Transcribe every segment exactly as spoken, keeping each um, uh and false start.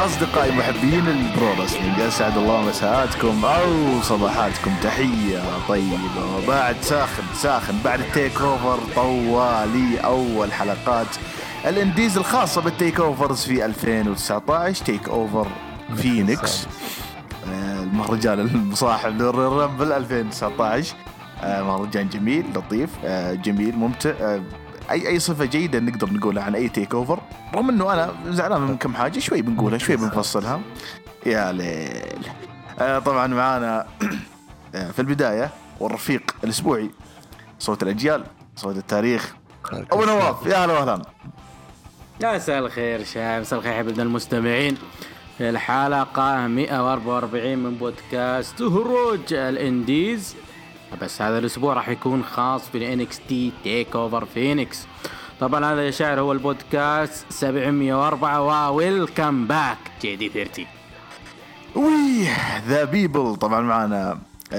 أصدقائي محبين البرو رسلينج، أسعد الله مساءاتكم أو صباحاتكم. تحية طيبة وبعد ساخن ساخن بعد التيك أوفر طوالي أول حلقات الانديز الخاصة بالتيك أوفرز في ألفين وتسعة عشر، تيك أوفر فينيكس، المهرجان المصاحب للرامبل ألفين وتسعة عشر. مهرجان جميل لطيف جميل ممتع، اي اي صفه جيده نقدر نقولها عن اي تيك اوفر، رغم انه انا زعلان من كم حاجه شوي بنقولها شوي بنفصلها. يا ليل. آه طبعا معانا في البدايه والرفيق الاسبوعي صوت الاجيال، صوت التاريخ، ابو نواف. يا هلا وسهلا. يا مساء الخير شباب، مساء الخير حبايبنا المستمعين. في الحلقه مئة وأربعة وأربعين من بودكاست هروج الانديز، بس هذا الأسبوع راح يكون خاص في إن إكس تي تيك أوفر فينيكس. طبعا هذا يا شاعر هو البودكاست سبعمية وأربعة، وويلكم باك جي دي ثلاثين. وي ذا بيبل. طبعا معنا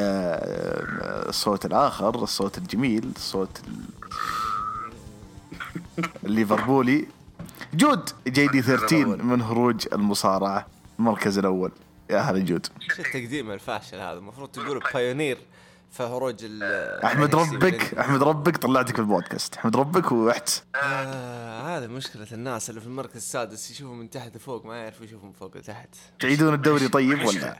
الصوت الآخر، الصوت الجميل، الصوت الليفربولي، جود جي دي ثلاثة عشر من هروج المصارعة المركز الأول. يا هلا جود. شو التقديم الفاشل هذا؟ المفروض تقول بايونير فهروج احمد ربك احمد ربك طلعتك في البودكاست، احمد ربك وحت. آه هذا مشكلة الناس اللي في المركز السادس، يشوفوا من تحت لفوق ما يعرفوا يشوفوا من فوق لتحت. تعيدون الدوري طيب ولا؟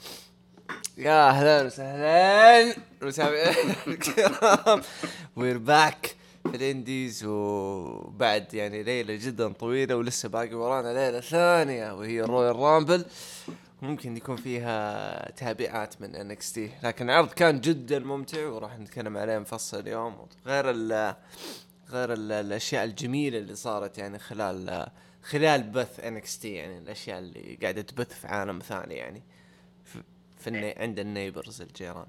يا اهلا وسهلا وسهلا الكرام، وير باك في الانديز، وبعد يعني ليلة جدا طويلة ولسه باقي ورانا ليلة ثانية وهي الرويال رامبل. ممكن يكون فيها تابعات من إن إكس تي، لكن العرض كان جدا ممتع وراح نتكلم عليه مفصل اليوم، غير ال غير ال الاشياء الجميله اللي صارت يعني خلال خلال بث إن إكس تي، يعني الاشياء اللي قاعده تبث في عالم ثاني، يعني في, في الني عند النيبرز الجيران.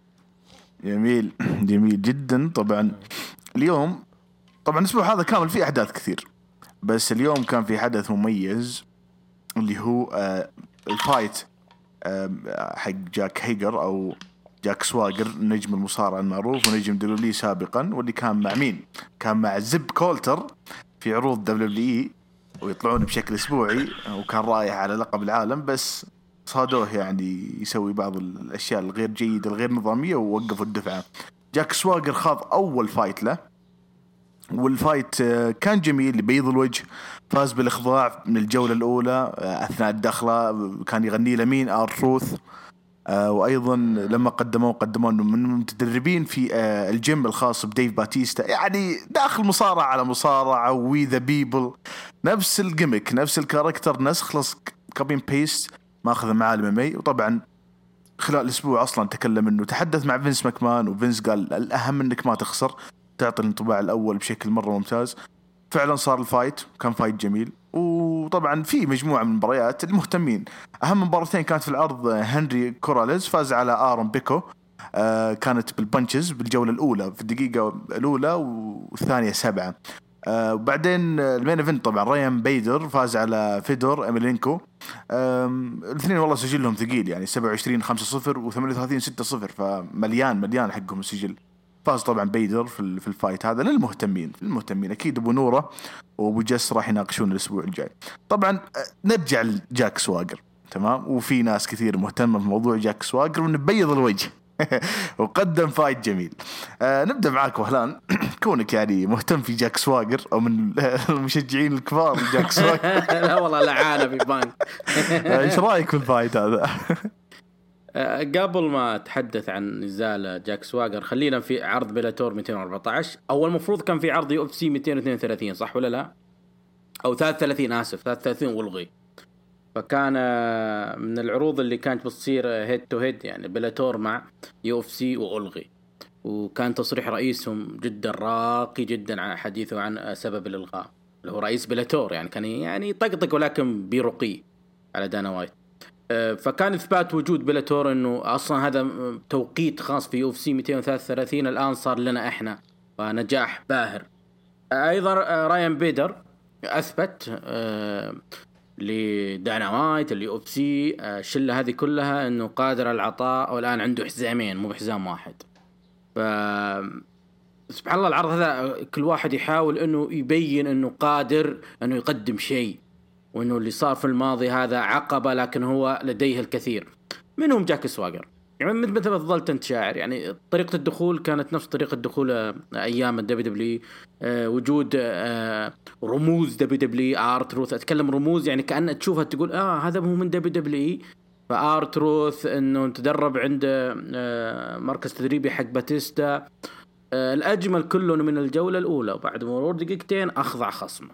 جميل جميل جدا. طبعا اليوم طبعا الاسبوع هذا كامل فيه احداث كثير، بس اليوم كان في حدث مميز اللي هو آه الفايت حق جاك هيجر أو جاك سواجر، نجم المصارعة المعروف ونجم دبليو سابقا، واللي كان مع مين؟ كان مع زب كولتر في عروض دبليو، ويطلعون بشكل أسبوعي، وكان رايح على لقب العالم، بس صادوه يعني يسوي بعض الأشياء الغير جيدة الغير نظامية ووقفوا الدفعة. جاك سواجر خاض أول فايت له، والفايت كان جميل لبيض الوجه، فاز بالإخضاع من الجولة الأولى. أثناء الدخلة كان يغني لمين آرثروث، وأيضا لما قدموا قدموا أنه من متدربين في الجيم الخاص بديف باتيستا، يعني داخل مصارعة على مصارعة. وي ذا بيبل نفس الجيمك نفس الكاركتر، نسخ لصق كوبي بيست ماخذ معالم مي. وطبعا خلال الأسبوع أصلا تكلم أنه تحدث مع فينس ماكمان، وفينس قال الأهم أنك ما تخسر، تعطي الانطباع الأول بشكل مرة ممتاز. فعلا صار الفايت، كان فايت جميل. وطبعا في مجموعة من المباريات المهتمين. أهم مباراتين كانت في العرض، هنري كوراليز فاز على آرون بيكو، آه كانت بالبنشز بالجولة الأولى في الدقيقة الأولى والثانية سبعة. آه وبعدين المين ايفنت طبعا رايان بيدر فاز على فيدور أميلينكو. الاثنين والله سجلهم ثقيل، يعني سبعة وعشرين خمسة صفر وثمانية وثلاثين ستة صفر، فمليان مليان حقهم السجل. فاز طبعا بيدر في في الفايت هذا. للمهتمين المهتمين اكيد ابو نوره وابو جس راح يناقشون الاسبوع الجاي. طبعا نرجع لجاك سواجر، تمام، وفي ناس كثير مهتمه في موضوع جاك سواجر ونبيض الوجه وقدم فايت جميل. آه نبدا معاك وهلان كونك يعني مهتم في جاك سواجر او من المشجعين الكبار جاك سواجر. لا والله لعانه في بانك. ايش رايك في الفايت هذا؟ قبل ما أتحدث عن نزال جاك سواجر، خلينا في عرض بيلاتور مئتين وأربعة عشر. أول مفروض كان في عرض يو اف سي مئتين واثنين وثلاثين، صح ولا لا؟ أو ثلاثة وثلاثين، آسف ثلاثة وثلاثين والغي. فكان من العروض اللي كانت بتصير هيد تو هيد، يعني بيلاتور مع يو اف سي والغي. وكان تصريح رئيسهم جدا راقي جدا عن حديثه عن سبب الإلغاء، اللي هو رئيس بيلاتور، يعني كان يعني طقطق ولكن برقي على دانا وايت. فكان إثبات وجود بيلاتور إنه أصلا هذا توقيت خاص في يو اف سي مئتين وثلاثة وثلاثين الآن صار لنا إحنا، فنجاح باهر. أيضا رايان بيدر أثبت لداينامايت اليو اف سي الشلة هذه كلها إنه قادر على العطاء، والآن عنده حزامين مو بحزام واحد. ف سبحان الله العرض هذا كل واحد يحاول إنه يبين إنه قادر إنه يقدم شيء. وانه اللي صار في الماضي هذا عقبة لكن هو لديه الكثير. منهم جاك سواجر، يعني مثل ما تفضلت انت شاعر، يعني طريقة الدخول كانت نفس طريقة دخول ايام الدبليو دبليو، أه وجود أه رموز دبليو دبليو، ارتروث، اتكلم رموز يعني كأنك تشوفها تقول اه هذا هو من دبليو دبليو. فارتروث انه تدرب عند أه مركز تدريبي حق باتيستا. أه الاجمل كله من الجولة الاولى وبعد مرور دقيقتين اخضع خصمه،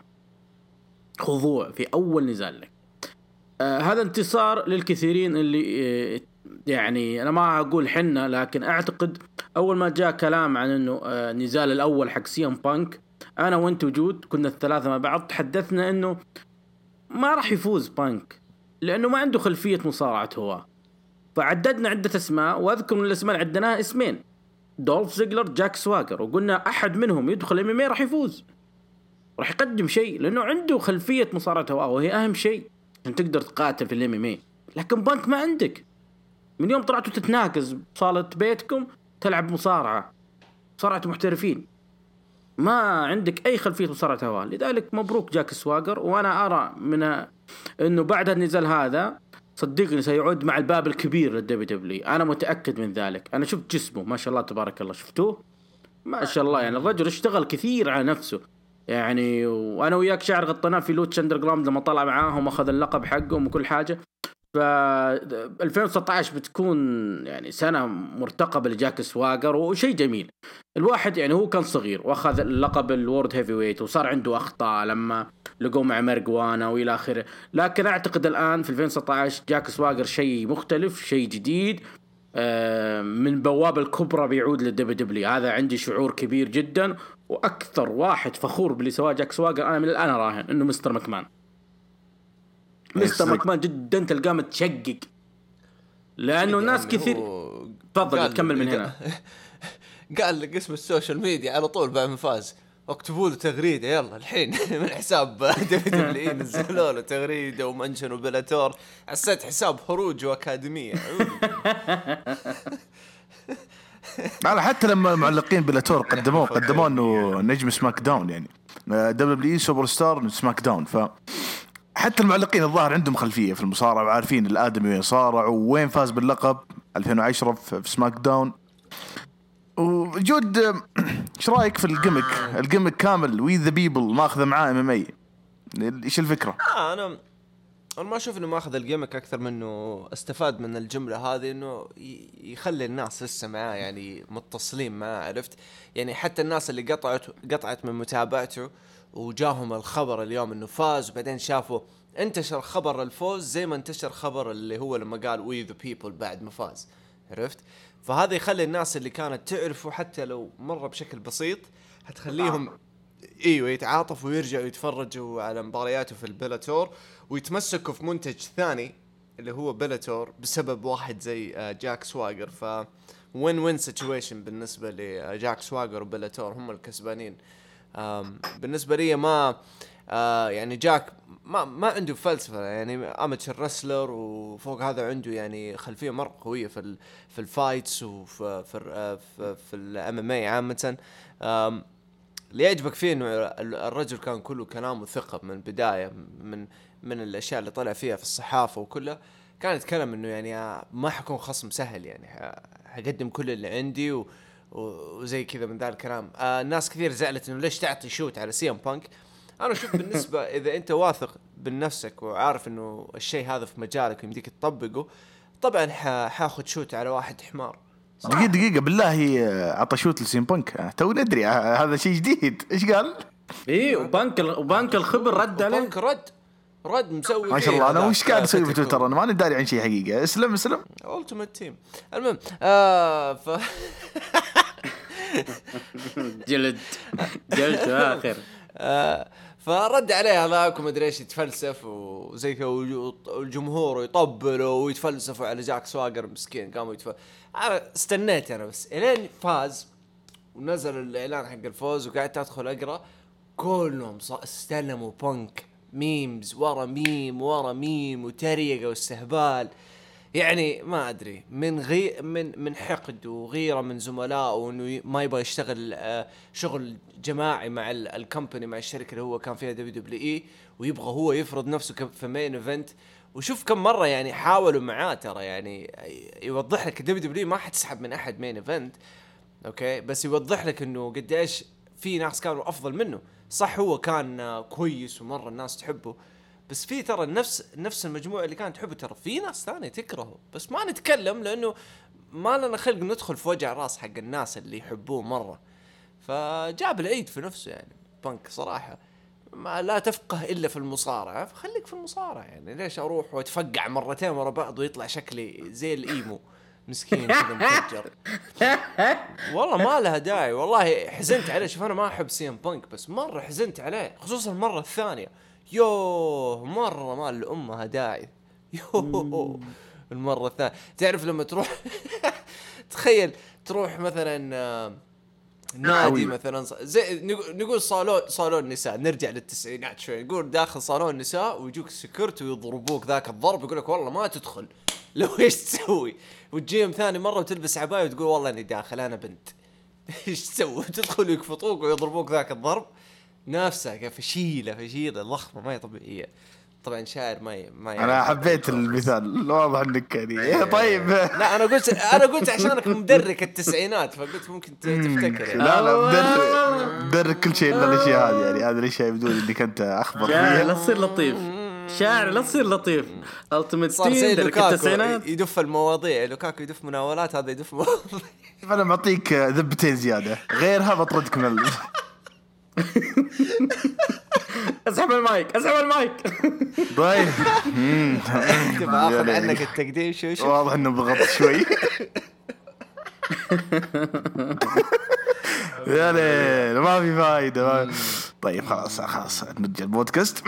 خضوع في اول نزال لك. أه هذا انتصار للكثيرين اللي أه يعني أنا ما أقول حنة، لكن أعتقد أول ما جاء كلام عن أنه آه نزال الأول حق سي ام بانك، أنا وأنت وجود كنا الثلاثة مع بعض تحدثنا أنه ما راح يفوز بانك لأنه ما عنده خلفية مصارعة هو. فعددنا عدة أسماء، وأذكر من الأسماء اللي عدناها اسمين، دولف زيجلر، جاك سواجر، وقلنا أحد منهم يدخل ام ام اي راح يفوز، راح يقدم شيء لأنه عنده خلفية مصارعة هو، وهي أهم شيء عشان تقدر تقاتل في الام ام اي. لكن بانك ما عندك، من يوم طلعتوا تتناقز بصالة بيتكم تلعب مصارعة، مصارعة محترفين، ما عندك أي خلفية مصارعة هواء. لذلك مبروك جاك سواجر، وأنا أرى من أنه بعد النزال هذا صدقني سيعود مع الباب الكبير للدبليو دبليو، أنا متأكد من ذلك. أنا شفت جسمه ما شاء الله تبارك الله، شفتوه ما شاء الله، يعني الرجل اشتغل كثير على نفسه يعني. وأنا وياك شعر غطيناه في لوتش أندرجراوند لما طلع معاهم وأخذ اللقب حقهم وكل حاجة. ف ألفين وتسعة عشر بتكون يعني سنة مرتقبة لجاك سواجر، وشيء جميل. الواحد يعني هو كان صغير واخذ اللقب الورد هيفي ويت، وصار عنده أخطاء لما لقوا مع مارجوانا وإلى آخره، لكن أعتقد الآن في ألفين وتسعة عشر جاك سواجر شيء مختلف، شيء جديد، من بوابة الكبرى بيعود للدبليو دبليو. هذا عندي شعور كبير جدا، وأكثر واحد فخور باللي سواه جاك سواجر أنا من الآن راهن إنه مستر ماكمان. مستر ماكمان جدا تلقاه متشقق، لانه ناس كثير. تفضل كمل من هنا. قال لك اسم السوشيال ميديا على طول بعد ما فاز اكتبوا له تغريده يلا الحين من حساب دبليو دبليو نزلوا له تغريده ومنشنوا بلاتور، حسيت حساب خروج واكاديميه. على حتى لما المعلقين بلاتور قدموه قدموه انه نجم سماك داون، يعني دبليو دبليو سوبر ستار سماك داون. ف حتى المعلقين الظاهر عندهم خلفية في المصارعة وعارفين الآدمي وين صارع وين فاز باللقب ألفين وعشرة في سماك داون. وجود ايش رايك في الجيمك الجيمك كامل وي ذا بيبل ما اخذ معاه ام ام اي؟ ايش الفكرة؟ آه انا انا ما اشوف انه ما اخذ الجيمك اكثر منه استفاد من الجملة هذه، انه يخلي الناس لسه معاه يعني متصلين معاه، عرفت يعني. حتى الناس اللي قطعت قطعت من متابعته وجاهم الخبر اليوم انه فاز، وبعدين شافوا انتشر خبر الفوز زي ما انتشر خبر اللي هو لما قال وي ذا بيبل بعد ما فاز، عرفت. فهذا يخلي الناس اللي كانت تعرفه حتى لو مرة بشكل بسيط هتخليهم ايوه يتعاطفوا ويرجعوا يتفرجوا على مبارياته في البلاتور، ويتمسكوا في منتج ثاني اللي هو بلاتور بسبب واحد زي جاك سواجر. ف وين وين سيتويشن بالنسبة لجاك سواجر وبلاتور، هم الكسبانين. بالنسبة لي ما آه يعني جاك ما ما عنده فلسفة، يعني اماتشر رسلر، وفوق هذا عنده يعني خلفية مرة قوية في ال في الفايتس وفي في في, في الام ام اي عامة. اللي يعجبك فيه انه الرجل كان كله كلام وثقة من البداية، من من الاشياء اللي طلع فيها في الصحافة وكلها كان يتكلم انه يعني ما حكون خصم سهل، يعني هقدم كل اللي عندي و وزي كذا من ذا الكلام. آه الناس كثير زعلت انه ليش تعطي شوت على سي ام بانك. انا اشوف بالنسبه اذا انت واثق بنفسك وعارف انه الشيء هذا في مجالك ويمديك تطبقه، طبعا حاخذ شوت على واحد حمار. دقيقه دقيقه بالله عطى شوت لسي ام بانك؟ تو ندري هذا شيء جديد. ايش قال؟ ايه وبانك وبانك الخبر رد عليه، بانك رد رد مسوي ما شاء الله. انا وش قاعد اسوي في تويتر؟ انا ما نداري عن شيء حقيقه. اسلم اسلم التيمت تيم. المهم آه ف جلد جلد اخر. آه فرد عليه هذاك وما ادري ايش يتفلسف وزي كذا، والجمهور يطبلوا ويتفلسفوا على جاك سواجر مسكين قاموا يتف. انا استنيت انا بس الين فاز ونزل الاعلان حق الفوز وقعدت ادخل اقرا، كلهم استلموا بانك ميمز ورا ميم ورا ميم وتريقه واستهبال. يعني ما ادري من غي من من حقد وغيره من زملائه وانه ما يبغى يشتغل آه شغل جماعي مع الكمباني مع الشركه اللي هو كان فيها دبليو دبليو اي ويبغى هو يفرض نفسه في مين ايفنت. وشوف كم مره يعني حاولوا معاه ترى يعني يوضح لك دبليو دبليو ما حتسحب من احد مين ايفنت اوكي بس يوضح لك انه قديش في ناس كانوا افضل منه. صح هو كان كويس ومره الناس تحبه بس في ترى نفس نفس المجموعه اللي كانت تحبه ترى في ناس ثانيه تكرهه بس ما نتكلم لانه ما لنا خلق ندخل في وجع راس حق الناس اللي يحبوه مره. فجاب العيد في نفسه يعني بانك صراحه ما لا تفقه الا في المصارعه فخليك في المصارعه يعني ليش اروح واتفقع مرتين ورا بعض ويطلع شكلي زي الايمو مسكين كذا مفجر. والله ما لها داعي والله حزنت عليه. شوف انا ما احب سي ام بانك بس مره حزنت عليه خصوصا المره الثانيه يوه مرة ما الأمها داعي يوه المرة الثانية تعرف لما تروح تخيل تروح مثلا نادي مثلا زي نقول صالون صالون نساء نرجع للتسعينات شوي نقول داخل صالون نساء ويجوك السكرت ويضربوك ذاك الضرب يقولك والله ما تدخل لو ايش تسوي وتجيهم ثاني مرة وتلبس عباية وتقول والله اني داخل انا بنت ايش تسوي تدخل يكفطوك ويضربوك ذاك الضرب نفسها فشيلة فشيلة ضخمة ما هي طبيعية. طبعا شاعر ما ي... ما انا حبيت المثال واضح انك يعني طيب. لا انا قلت انا قلت عشانك مدرك التسعينات فقلت ممكن تفتكر يعني. لا لا مدرك مدرك كل شيء الا الاشياء هذه يعني هذا الاشياء بدون انك انت اخبر فيها. لا تصير لطيف شاعر لا تصير لطيف التيمت صار زي تيم لوكاكو يدف المواضيع لوكاكو يدف مناولات هذا يدف مواضيع. انا معطيك ذبتين زياده غيرها بطردك من اسحب المايك اسحب المايك. طيب تبغى اخذ عنك التقديم شو شو واضح انه بغط شوي. يا ليل ما في فايده. طيب خلاص خلاص نرجع البودكاست.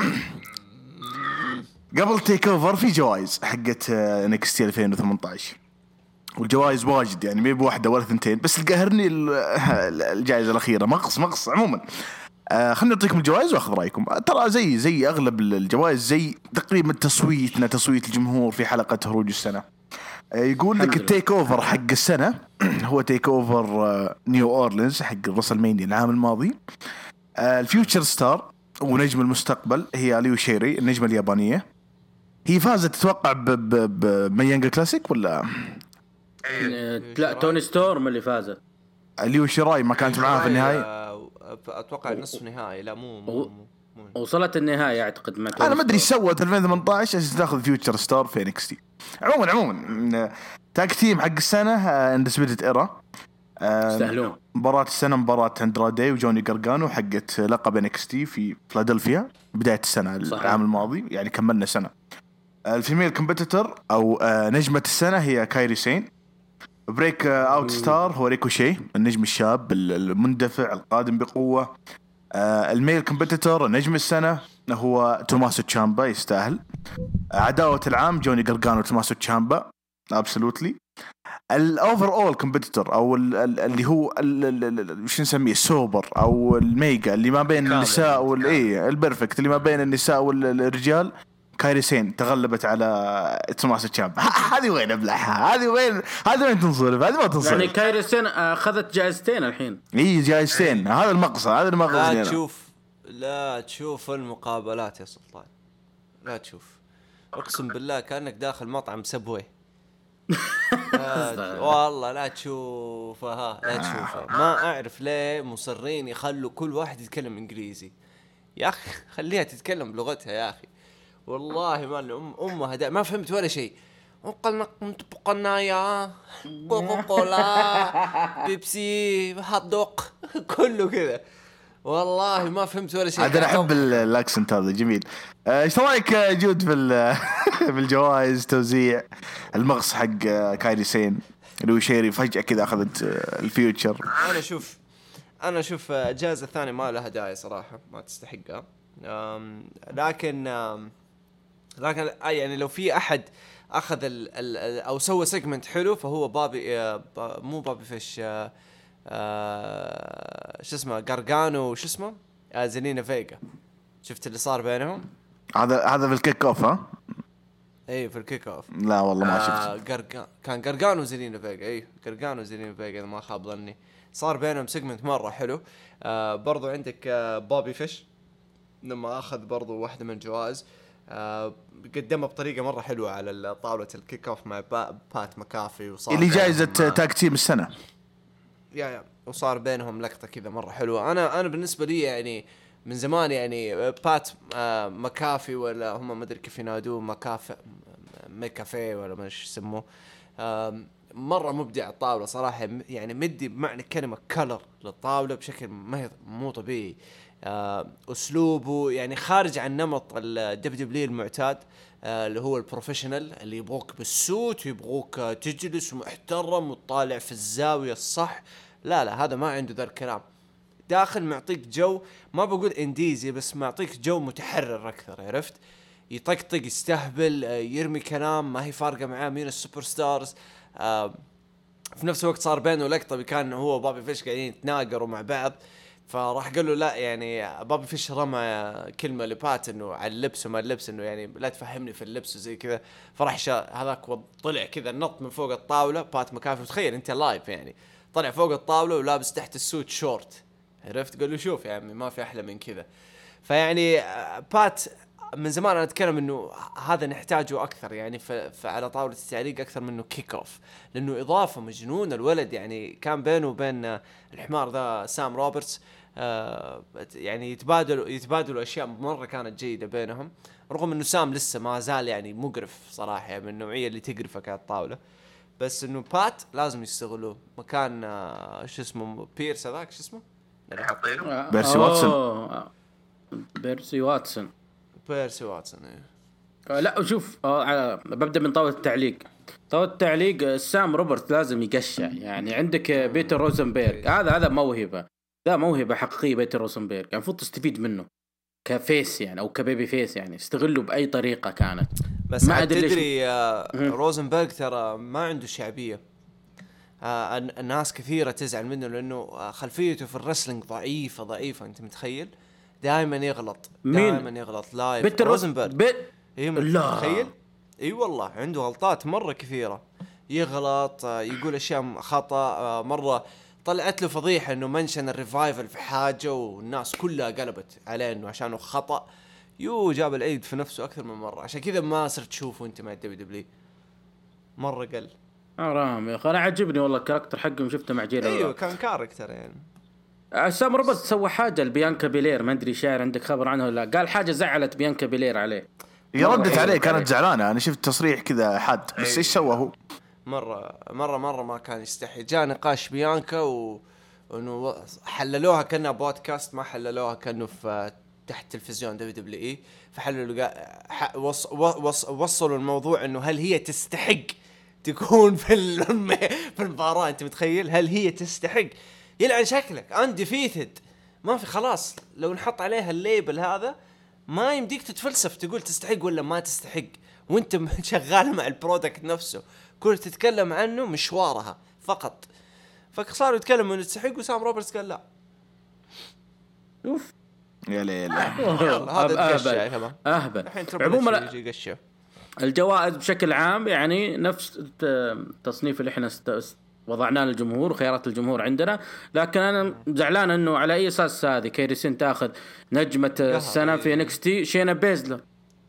قبل تيك اوفر في جوائز حقت انكستي ألفين وثمانية عشر والجوائز واجد يعني ما بواحده ولا ثنتين بس القهرني الجائزه الاخيره مقص مقص عموما. آه خلنا نعطيكم الجوائز واخذ رايكم. ترى زي زي اغلب الجوائز زي تقريبا تصويتنا تصويت الجمهور في حلقه هروج السنه. آه يقول لك التيك اوفر حق السنه هو تيك اوفر آه نيو اورلينز حق رسلمانيا العام الماضي. آه الفيوتشر ستار ونجم المستقبل هي ليو شيري النجمه اليابانيه. هي فازت تتوقع بميانجا كلاسيك ولا لا توني ستورم اللي فازت. ليو شيراي ما كانت معاها في النهايه اتوقع نصف نهائي لا مو مو, مو. وصلت النهايه اعتقد ما انا ما ادري ايش سوت ألفين وثمانية عشر عشان تاخذ فيوتشر ستار في انكستي. عموما عموما تاج تيم حق السنه اندسبيتد ايرا يستاهلون. مباراة السنه مباراة اندرادي وجوني غارغانو حقت لقب انكستي في فلادلفيا بدايه السنه صحيح. العام الماضي يعني كملنا سنه. الفيميل كومبيتيتور او نجمه السنه هي كايري سين. بريك اوت ستار هو ريكوشي النجم الشاب المندفع القادم بقوه. آه الميل كومبيتيتور نجم السنه هو توماسو تشامبا يستاهل. عداوه العام جوني غارغانو وتوماسو تشامبا ابسولوتلي. الاوفر اول كومبيتيتور او ال ال اللي هو وش نسميه السوبر او الميجا اللي ما بين النساء والايه البرفكت اللي ما بين النساء والرجال كايري سين تغلبت على توماسو تشامبا. هذه وين ابلعها هذه وين هذه وين تنصرف هذه ما تنصرف يعني كايري سين اخذت جائزتين الحين. اي جائزتين هذا المقصد هذا المقصد. لا تشوف لا تشوف المقابلات يا سلطان لا تشوف اقسم بالله كانك داخل مطعم سبوي. والله لا تشوفها لا تشوفها. ما اعرف ليه مصرين يخلوا كل واحد يتكلم انجليزي يا اخي خليها تتكلم بلغتها يا اخي. والله ما الام امها دا ما فهمت ولا شيء. وقلنا كنت بقنايا كوكاكولا بيبسي هات دوق كله كذا والله ما فهمت ولا شيء. انا احب الاكسنت هذا جميل. ايش رايك جود في بالجوائز توزيع المغص حق كايري سين لو شيري فجأة كذا اخذت الفيوتشر. انا شوف انا شوف الجائزة الثانية ما لها داعي صراحة ما تستحقها. لكن لكن يعني لو في احد اخذ ال ال او سوى سيجمنت حلو فهو بابي مو بابي فيش شو اسمه غارغانو شو اسمه زيلينا فيجا. شفت اللي صار بينهم هذا هذا في الكيك اوف ها اي في الكيك اوف. لا والله ما آه شفت. قرقان كان قرقان وزيلينا فيجا. اي قرقان وزيلينا فيجا اذا ما خاب ظني. صار بينهم سيجمنت مره حلو. آه برضو عندك آه بوبي فيش لما اخذ برضو واحده من الجوائز، آه قدمها بطريقه مره حلوه على طاوله الكيك اوف مع با بات مكافي، وصار اللي جائزة بينهم، آه، تاج تيم السنة. يا يا وصار بينهم لقطه كذا مره حلوه. انا انا بالنسبه لي يعني من زمان يعني بات آه مكافي ولا هم ما ادري كيف ينادوه، مكافئ ميكافيه ولا ما ايش يسموه، آه مره مبدع الطاوله صراحه. يعني مدي بمعنى كلمه كلر للطاوله بشكل ما مو طبيعي. آه اسلوبه يعني خارج عن نمط الدبليو دبليو المعتاد، آه اللي هو البروفيشنال اللي يبغوك بالسوت ويبغوك آه تجلس محترم وتطالع في الزاويه الصح. لا لا هذا ما عنده ذا الكلام. داخل معطيك جو ما بقول انديزي، بس معطيك جو متحرر اكثر. عرفت؟ يطقطق يستهبل يرمي كلام ما هي فارقه معاه مين السوبر ستارز. آه في نفس الوقت صار بينه لقطه كان هو وبابي فيش قاعدين يتناقروا مع بعض، فراح قال له لا يعني بابي فيش رمى كلمه لبات انه على اللبس وما اللبس، انه يعني لا تفهمني في اللبس وزي كذا. فراح هذاك طلع كذا نط من فوق الطاوله. بات مكافي تخيل انت لايف يعني طلع فوق الطاوله ولابس تحت السوت شورت. عرفت؟ قال له شوف يا عمي ما في احلى من كذا. فيعني بات من زمان انا اتكلم انه هذا نحتاجه اكثر يعني على طاوله التعليق اكثر منه كيك اوف، لانه اضافه مجنون الولد. يعني كان بينه وبين الحمار ذا سام روبرتس آه يعني يتبادلوا يتبادلوا اشياء مره كانت جيده بينهم، رغم انه سام لسه ما زال يعني مقرف صراحه، يعني من النوعيه اللي تقرفك على الطاوله. بس انه بات لازم يستغلوه مكان آه شو اسمه بيرس هذاك شو اسمه اللي حاطينه بيرسي واتسون. بيرسي واتسون بيرسي واتسون. آه لا شوف آه ببدأ من طاولة التعليق. طاولة التعليق سام روبرت لازم يقشع. يعني عندك بيتر روزنبيرغ هذا هذا موهبة، ذا موهبة حقيقية. بيتر روزنبيرغ يعني المفروض تستفيد منه كفيس يعني او كبيبي فيس، يعني استغله باي طريقة كانت. بس ما تدري آه روزنبيرغ ترى ما عنده شعبية. آه الناس كثيرة تزعل منه لانه خلفيته في الرسلينج ضعيفة ضعيفة. انت متخيل؟ دائما يغلط دائما يغلط لايف. بيتر روزنبيرغ بي... ايه متخيل؟ اي والله عنده غلطات مرة كثيرة، يغلط آه يقول اشياء خطأ. آه مرة طلعت له فضيحة انه منشن الريفايفل في حاجة والناس كلها قلبت عليه انه عشانه خطأ. يو جاب العيد في نفسه اكثر من مرة، عشان كذا ما صرت تشوفه انت مع الدبليو دبليو مرة قل. حرام يا اخي انا عجبني والله الكاركتر حقهم شفته مع جيل. ايوه كان كاركتر يعني. سام روبرت سوى حاجة لبيانكا بيلير ما ادري شاعر عندك خبر عنه ولا؟ قال حاجة زعلت بيانكا بيلير عليه. هي ردت عليه كانت زعلانة. انا شفت تصريح كذا حاد بس ايش سوى هو؟ مرة مرة مرة ما كان يستحي. جاء نقاش بيانكا و انه حللوها كأنها بودكاست، ما حللوها كأنه في تحت تلفزيون دبليو دبليو اي. فحللوا وص... وص... وصلوا الموضوع انه هل هي تستحق تكون في الم... في المباراة. انت متخيل؟ هل هي تستحق؟ يلعن شكلك انديفيتد ما في خلاص. لو نحط عليها الليبل هذا ما يمديك تتفلسف تقول تستحق ولا ما تستحق، وانت شغال مع البرودكت نفسه كل تتكلم عنه مشوارها فقط. فصاروا يتكلموا انه تستحق وسام روبرتس قال لا. اوف يا ليل. هذا تقشع كمان اهبل. عموما يجي يقشع. الجوائز بشكل عام يعني نفس التصنيف اللي احنا است... وضعناه للجمهور وخيارات الجمهور عندنا. لكن انا زعلان انه على اي اساس هذه كيريسين تاخذ نجمة السنة في إن إكس تي شينا بيزلر.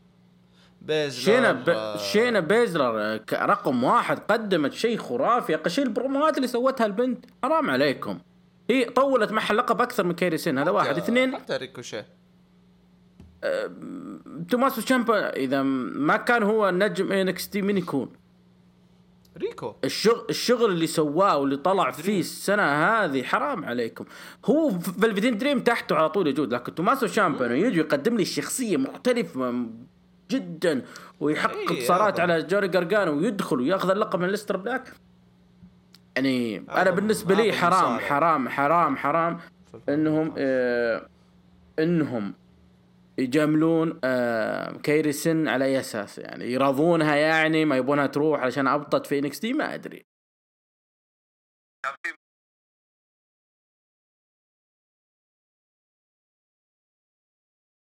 بيزلر شينا ب... شينا بيزلر رقم واحد قدمت شيء خرافي. قشيل البروموات اللي سوتها البنت حرام عليكم. هي طولت معها اللقب اكثر من كيريسين. هذا واحد. اثنين حتى ريكوشي أه... توماسو تشامبا اذا ما كان هو نجم إن إكس تي من يكون ريكو؟ الشغل الشغل اللي سواه واللي طلع فيه السنة هذه حرام عليكم. هو فالفيدين دريم تحته على طول يجود، لكن توماسو شامبانو يجي يقدم لي الشخصية مختلفة جدا ويحقق انتصارات على جوري غارغانو ويدخل وياخذ اللقب من ليستر بلاك. يعني انا بالنسبة لي حرام حرام حرام حرام انهم آه انهم يجاملون آه كيريسن على اي اساس؟ يعني يراضونها يعني ما يبونها تروح علشان ابطت في إن إكس تي ما ادري.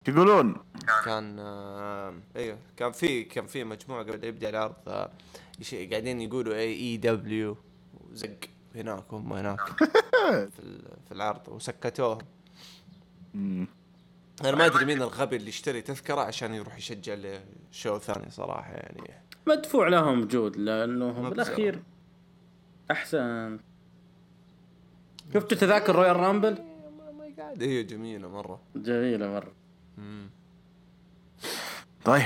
يقولون كان آه ايوه كان في كان في مجموعه قبل يبدا العرض آه شيء قاعدين يقولوا اي اي دبليو وزق هناك هم هناك في في العرض وسكتوهم. انا ما ادري مين الغبي اللي يشتري تذكره عشان يروح يشجع لشو ثاني صراحه يعني مدفوع لهم جود لانه بالاخير احسن. شفتوا تذاكر رويال رامبل؟ ما قاعد هي جميله مره جميله مره. مم. طيب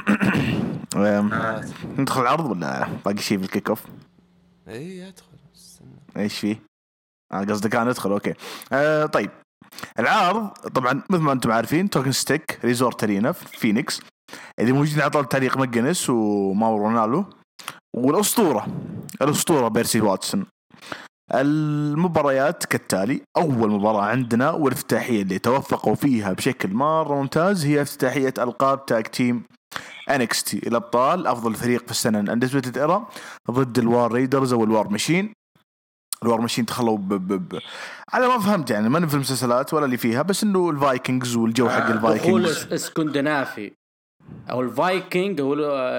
ندخل العرض ولا باقي شيء في الكيك اوف؟ اي ادخل استنى ايش فيه؟ اه قصدك كان ندخل اوكي. آه طيب العرض طبعا مثل ما انتم عارفين توكن ستيك ريزورت ارينا في فينيكس اللي موجودين على طول تاريخ ماجنس وماورو رونالدو والاسطوره الاسطوره بيرسي واتسون. المباريات كالتالي: أول مباراة عندنا والافتتاحية اللي توفقوا فيها بشكل مرة ممتاز هي افتتاحية ألقاب تاك تيم إن إكس تي الأبطال أفضل فريق في السنة الأندسبيتد إيرا ضد الوار ريدرز أو الوار ماشين. الوار ماشين تخلوا ب... ب... ب... على ما فهمت يعني ما في المسلسلات ولا اللي فيها بس إنه الفايكنجز والجو حق الفايكنجز دخول اسكندنافي أو الفايكنج هو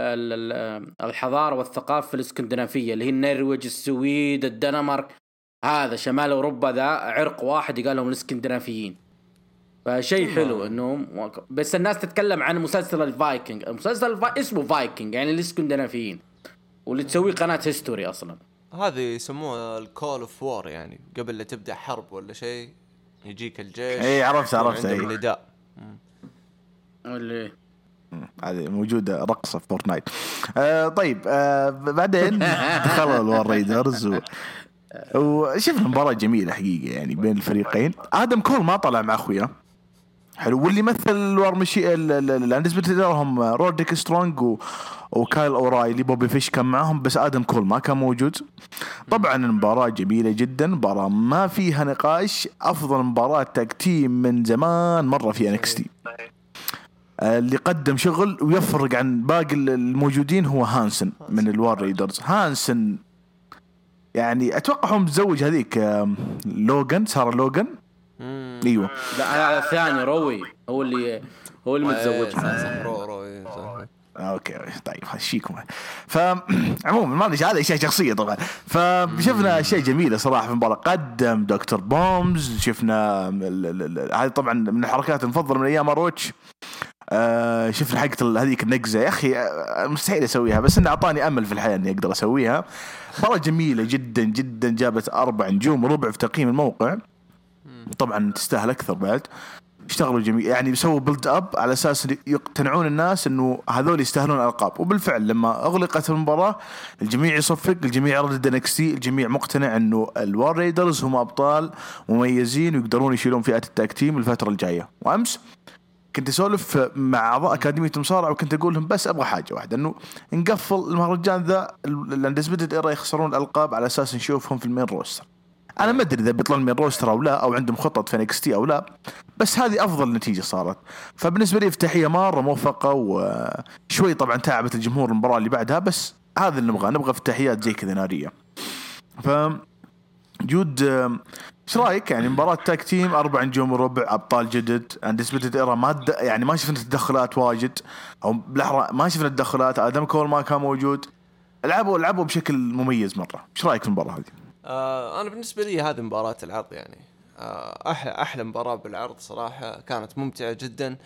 الحضارة والثقافة الاسكندنافية اللي هي النرويج السويد الدنمارك. هذا شمال أوروبا ذا عرق واحد يقال لهم الاسكندنافيين. فشيء حلو إنهم بس الناس تتكلم عن مسلسل الفايكنج. المسلسل الفا... اسمه فايكنج يعني الاسكندنافيين واللي تسوي قناة هيستوري أصلا. هذه يسموها الكول اوف وور يعني قبل لا تبدأ حرب ولا شيء يجيك الجيش. اي عرفت عرفت اي النداء اللي هذه موجودة رقصة في فورتنايت. آه طيب آه بعدين دخلوا الوار ريدرز و... وشفنا مباراة جميلة حقيقة يعني بين الفريقين. آدم كول ما طلع مع أخويا حلو واللي مثل الوار مشي الاندسبيتد هم رودريك سترونج و... وكايل أورايلي بوبي فيش كان معهم بس آدم كول ما كان موجود. طبعا المباراة جميلة جدا مباراة ما فيها نقاش أفضل مباراة تاك تيم من زمان مرة في إن إكس تي. اللي قدم شغل ويفرق عن باقي الموجودين هو هانسن من الوار ريدرز. هانسن يعني اتوقع هو متزوج هذيك لوغان سارة لوغان. ايوه لا هذا الثاني روي هو اللي هو اللي متزوج صح رو رو صح. اوكي طيب هشيكم. فعموما ما ادري هذا اشياء شخصيه طبعا. فشفنا اشياء جميله صراحه في المباراه. قدم دكتور بومز شفنا هذه طبعا من الحركات المفضله من ايام روتش. آه شفنا حقة هذيك النقزة يا أخي مستحيل أسويها بس إنه أعطاني أمل في الحياة إني أقدر أسويها. مرة جميلة جدا جدا جابت أربع نجوم وربع في تقييم الموقع. طبعا تستاهل أكثر بعد. اشتغلوا جميل يعني بيسووا بيلد أب على أساس يقتنعون الناس إنه هذول يستاهلون الألقاب. وبالفعل لما أغلقت المباراة الجميع يصفق الجميع ردد إن إكس تي الجميع مقتنع إنه الوار ريدرز هم أبطال مميزين ويقدرون يشيلون فئة التاك تيم الفترة الجاية. وأمس كنت أسولف مع أعضاء أكاديمية المصارعة وكنت أقول لهم بس أبغى حاجة واحدة إنه نقفل المهرجان ذا الأندسبيتد إيرا يخسرون الألقاب على أساس نشوفهم في المين روستر. أنا ما أدري إذا بيطلعون المين روستر أو لا أو عندهم خطط في إن إكس تي أو لا بس هذه أفضل نتيجة صارت. فبالنسبة لي افتتاحية مرة موفقة وشوي طبعا تعبت الجمهور المباراة اللي بعدها بس هذا اللي نبغى نبغى افتتاحيات زي كذا نارية. ف جود ايش رايك يعني مباراة تاك تيم أربع نجوم وربع أبطال جدد أندسبيتد إيرا ما د... يعني ما شفنا تدخلات واجد أو بالأحرى ما شفنا تدخلات. آدم كول ما كان موجود. لعبوا لعبوا بشكل مميز مرة. ايش رايك في المباراة هذه؟ آه أنا بالنسبة لي هذه مباراة العرض يعني آه أحلى أحلى مباراة بالعرض صراحة كانت ممتعة جدا.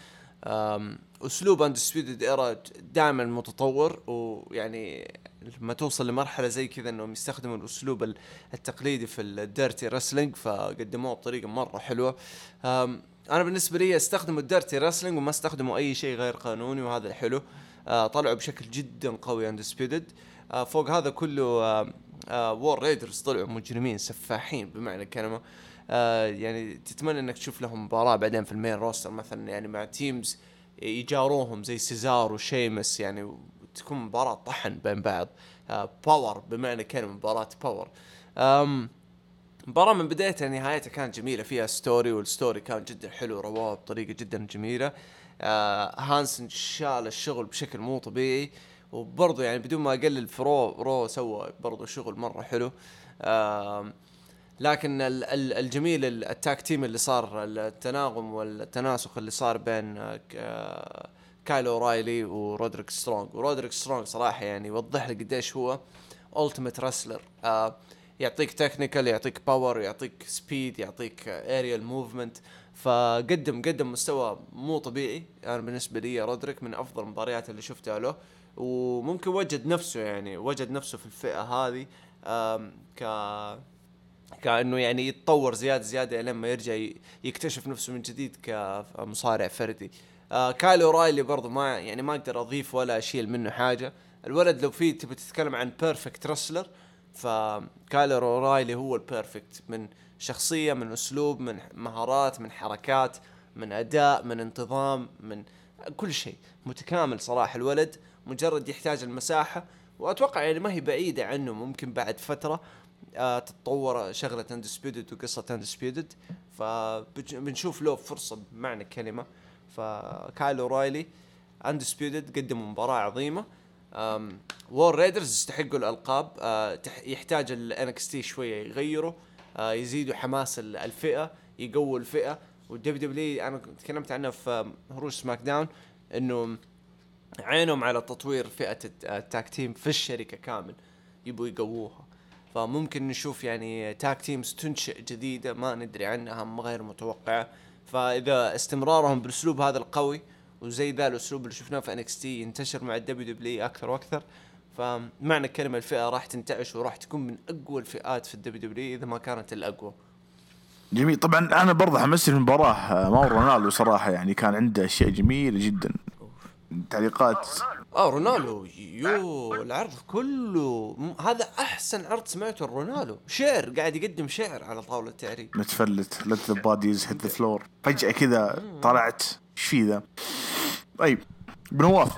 أسلوب أندسبيتد إيرا دائما متطور ويعني لما توصل لمرحلة زي كذا أنهم يستخدموا الأسلوب التقليدي في الديرتي رسلينج فقدموه بطريقة مرة حلوة. أنا بالنسبة لي استخدموا الديرتي رسلينج وما استخدموا أي شيء غير قانوني وهذا الحلو. طلعوا بشكل جدا قوي أندسبيتد. فوق هذا كله وور ريدرز طلعوا مجرمين سفاحين بمعنى الكلمة. يعني تتمنى أنك تشوف لهم مباراة بعدين في المين روستر مثلا يعني مع تيمز يجاروهم زي سيزار وشيمس يعني تكون مباراة طحن بين بعض. باور بمعنى كلمة مباراة باور. مباراة من بدايتها لنهايتها كانت جميلة فيها ستوري والستوري كان جدا حلو رواه بطريقة جدا جميلة. هانسن شال الشغل بشكل مو طبيعي وبرضه يعني بدون ما أقلل فرو رو سوى برضه شغل مرة حلو. لكن ال- ال- الجميل ال- التاك تيم اللي صار، التناغم والتناسق اللي صار بين آه، ك- كايلو رايلي ورودريك سترونج. ورودريك سترونج صراحة يعني يوضح لي قديش هو ultimate wrestler. آه يعطيك تكنيكال، يعطيك باور، يعطيك سبيد، يعطيك اريال موفمنت. فقدم قدم مستوى مو طبيعي. انا يعني بالنسبة لي رودريك من افضل المباريات اللي شفتها له، وممكن وجد نفسه يعني وجد نفسه في الفئة هذه آم ك كأنه يعني يتطور زيادة زيادة لما يرجع يكتشف نفسه من جديد كمصارع فردي. آه كايلو رايلي برضو ما يعني ما أقدر أضيف ولا أشيل منه حاجة. الولد لو فيه تبي تتكلم عن بيرفكت رسلر، فكايلو رايلي هو البيرفكت، من شخصية، من أسلوب، من مهارات، من حركات، من أداء، من انتظام، من كل شيء متكامل صراحة. الولد مجرد يحتاج المساحة، وأتوقع يعني ما هي بعيدة عنه، ممكن بعد فترة آه تتطور شغلة اندسبيودد وقصة اندسبيودد، فبنشوف له فرصة بمعنى الكلمة. فكايلو رايلي اندسبيودد قدم مباراة عظيمة. وور ريدرز يستحقوا الألقاب. آه يحتاج ال إن إكس تي شوية يغيروا، آه يزيدوا حماس الفئة، يقووا الفئة. والدبليو دبليو أنا تكلمت عنه في هروج سماك داون إنه عينهم على تطوير فئة التاك تيم في الشركة كامل، يبوا يقووها. فممكن نشوف يعني تاك تيمز تنشئ جديدة ما ندري عنها، غير متوقعة. فإذا استمرارهم بالأسلوب هذا القوي وزي ذا الأسلوب اللي شفناه في إن إكس تي ينتشر مع الدبليو دبليو أكثر وأكثر، فمعنى كلمة الفئة راح تنتعش وراح تكون من أقوى الفئات في الدبليو دبليو إذا ما كانت الأقوى. جميل. طبعا أنا برضه حمسني المباراة ماورو رونالدو صراحة، يعني كان عنده أشياء جميلة جدا. تعليقات اه رونالدو يو العرض كله م- هذا احسن عرض سمعته رونالدو. شعر قاعد يقدم شعر على طاولة التعريف، متفلت let the bodies hit the floor. فجأة كذا طلعت ايش في ذا. طيب بنواف،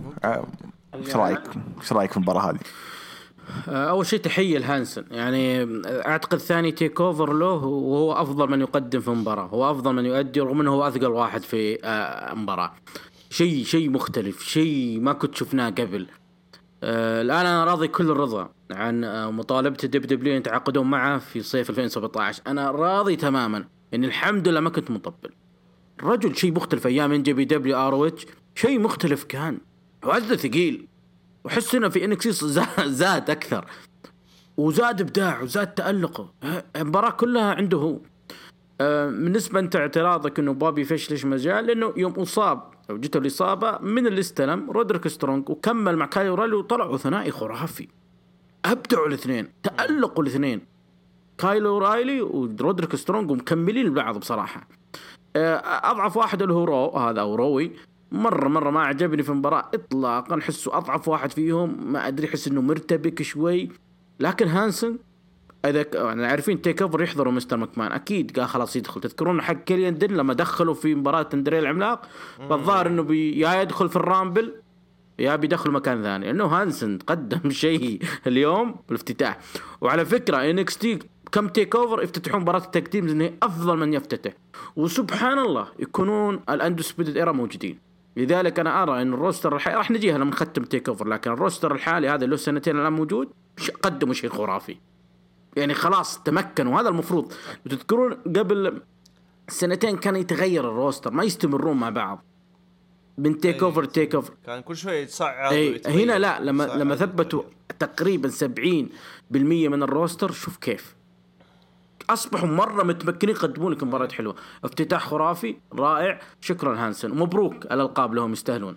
ايش رايك ايش رايك في المباراة هذه؟ اول شيء تحيه لهانسن، يعني اعتقد ثاني تيك اوفر له وهو افضل من يقدم في مباراه، هو افضل من يؤدي رغم انه هو اثقل واحد في مباراه. شيء شيء مختلف، شيء ما كنت شفناه قبل. الان انا راضي كل الرضا عن مطالبه الدبليو دبليو يتعاقدون معه في صيف ألفين وسبعة عشر. انا راضي تماما ان الحمد لله ما كنت مطبل. الرجل شيء مختلف ايام ان جي بي دبليو ار او اتش، شيء مختلف كان وعزه ثقيل. وحس هنا في انكسيس زاد اكثر وزاد ابداع وزاد تألقه. المباراة كلها عنده هو. بالنسبة انت اعتراضك انه بابي فيش ليش مجال، لانه يوم اصاب او جته الاصابة من اللي استلم رودريك سترونج وكمل مع كايلو رايلي وطلعوا ثنائي خرافي. ابدعوا الاثنين، تألقوا الاثنين كايلو رايلي ورودريك سترونج ومكملين البعض بصراحة. اضعف واحد اللي هو رو هذا او روي مرة مرة ما عجبني في المباراة إطلاقا، حسه أضعف واحد فيهم، ما أدري حس إنه مرتبك شوي. لكن هانسن إذا يعني عارفين تيك أوفر يحضروا مستر مكمان أكيد قال خلاص يدخل. تذكرون حق كيليان دين لما دخلوا في مباراة اندري العملاق، بالظاهر إنه بي يا يدخل في الرامبل يا بيدخل مكان ثاني، لأنه هانسن قدم شيء اليوم بالافتتاح. وعلى فكرة إن إكس تي كم تيك أوفر يفتتحون مباراة التاك تيمز إنه أفضل من يفتتح، وسبحان الله يكونون الأندسبيدد إيرا موجودين. لذلك أنا أرى أن الروستر الحالي راح نجيها لما نختم تيك أوفر، لكن الروستر الحالي هذا له سنتين الآن موجود قدموا شيء خرافي، يعني خلاص تمكنوا. هذا المفروض. وتذكرون قبل سنتين كان يتغير الروستر، ما يستمرون مع بعض من تيك أوفر تيك أوفر، كان كل شوي يتصعد. هنا لا، لما لما ثبتوا تقريبا سبعين بالمية من الروستر، شوف كيف أصبحوا مرة متمكنين يقدمون لك مباراة حلوة. افتتاح خرافي رائع. شكرا هانسن ومبروك الألقاب لهم يستاهلون.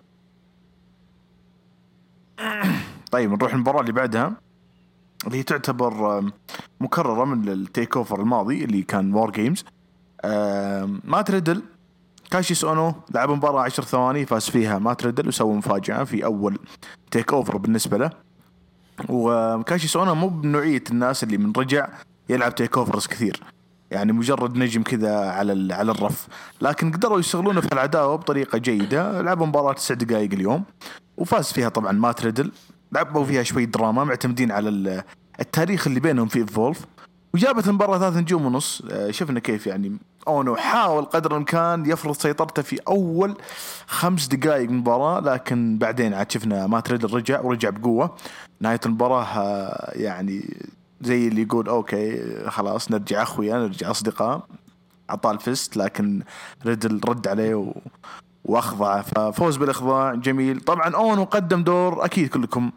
طيب نروح المباراة اللي بعدها اللي هي تعتبر مكررة من التيك اوفر الماضي اللي كان وار جيمز. مات ريدل كاشيس اونو لعب مباراة عشر ثواني فاز فيها مات ريدل وسوى مفاجأة في أول تيك اوفر بالنسبة له. وكاشيس اونو مو بنوعية الناس اللي من رجع يلعب تيك اوفرز كثير، يعني مجرد نجم كذا على على الرف، لكن قدروا يشتغلونه في العداوة بطريقة جيدة. لعبوا مباراة تسع دقائق اليوم وفاز فيها طبعا مات ريدل. لعبوا فيها شوي دراما معتمدين على التاريخ اللي بينهم في إيفولف، وجابت المباراة ثلاث نجوم ونص. شفنا كيف يعني أونو حاول قدر الإمكان يفرض سيطرته في أول خمس دقائق من المباراة، لكن بعدين عاد شفنا مات ريدل رجع ورجع بقوة. نهاية المباراة يعني زي اللي يقول اوكي خلاص نرجع اخويا نرجع اصدقاء. عطاه الفست لكن ريدل رد عليه و... واخضع، ففوز بالاخضاع جميل. طبعا اونو قدم دور اكيد كلكم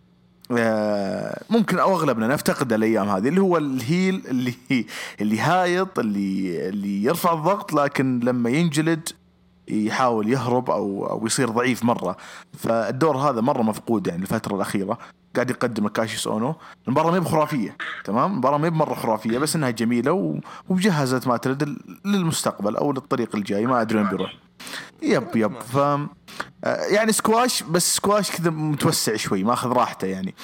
ممكن او اغلبنا نفتقد الايام هذه، اللي هو الهيل اللي اللي هايط اللي اللي يرفع الضغط لكن لما ينجلد يحاول يهرب او او يصير ضعيف مره. فالدور هذا مره مفقود يعني الفتره الاخيره. قاعد يقدم كاشيس اونو. المباراه ما هي بخرافيه تمام، المباراه ما هي بمره خرافيه بس انها جميله وجهزت ما ترد للمستقبل او للطريق الجاي، ما ادري وين بيروح. يب يب ف يعني سكواش بس سكواش كذا متوسع شوي، ماخذ راحته يعني.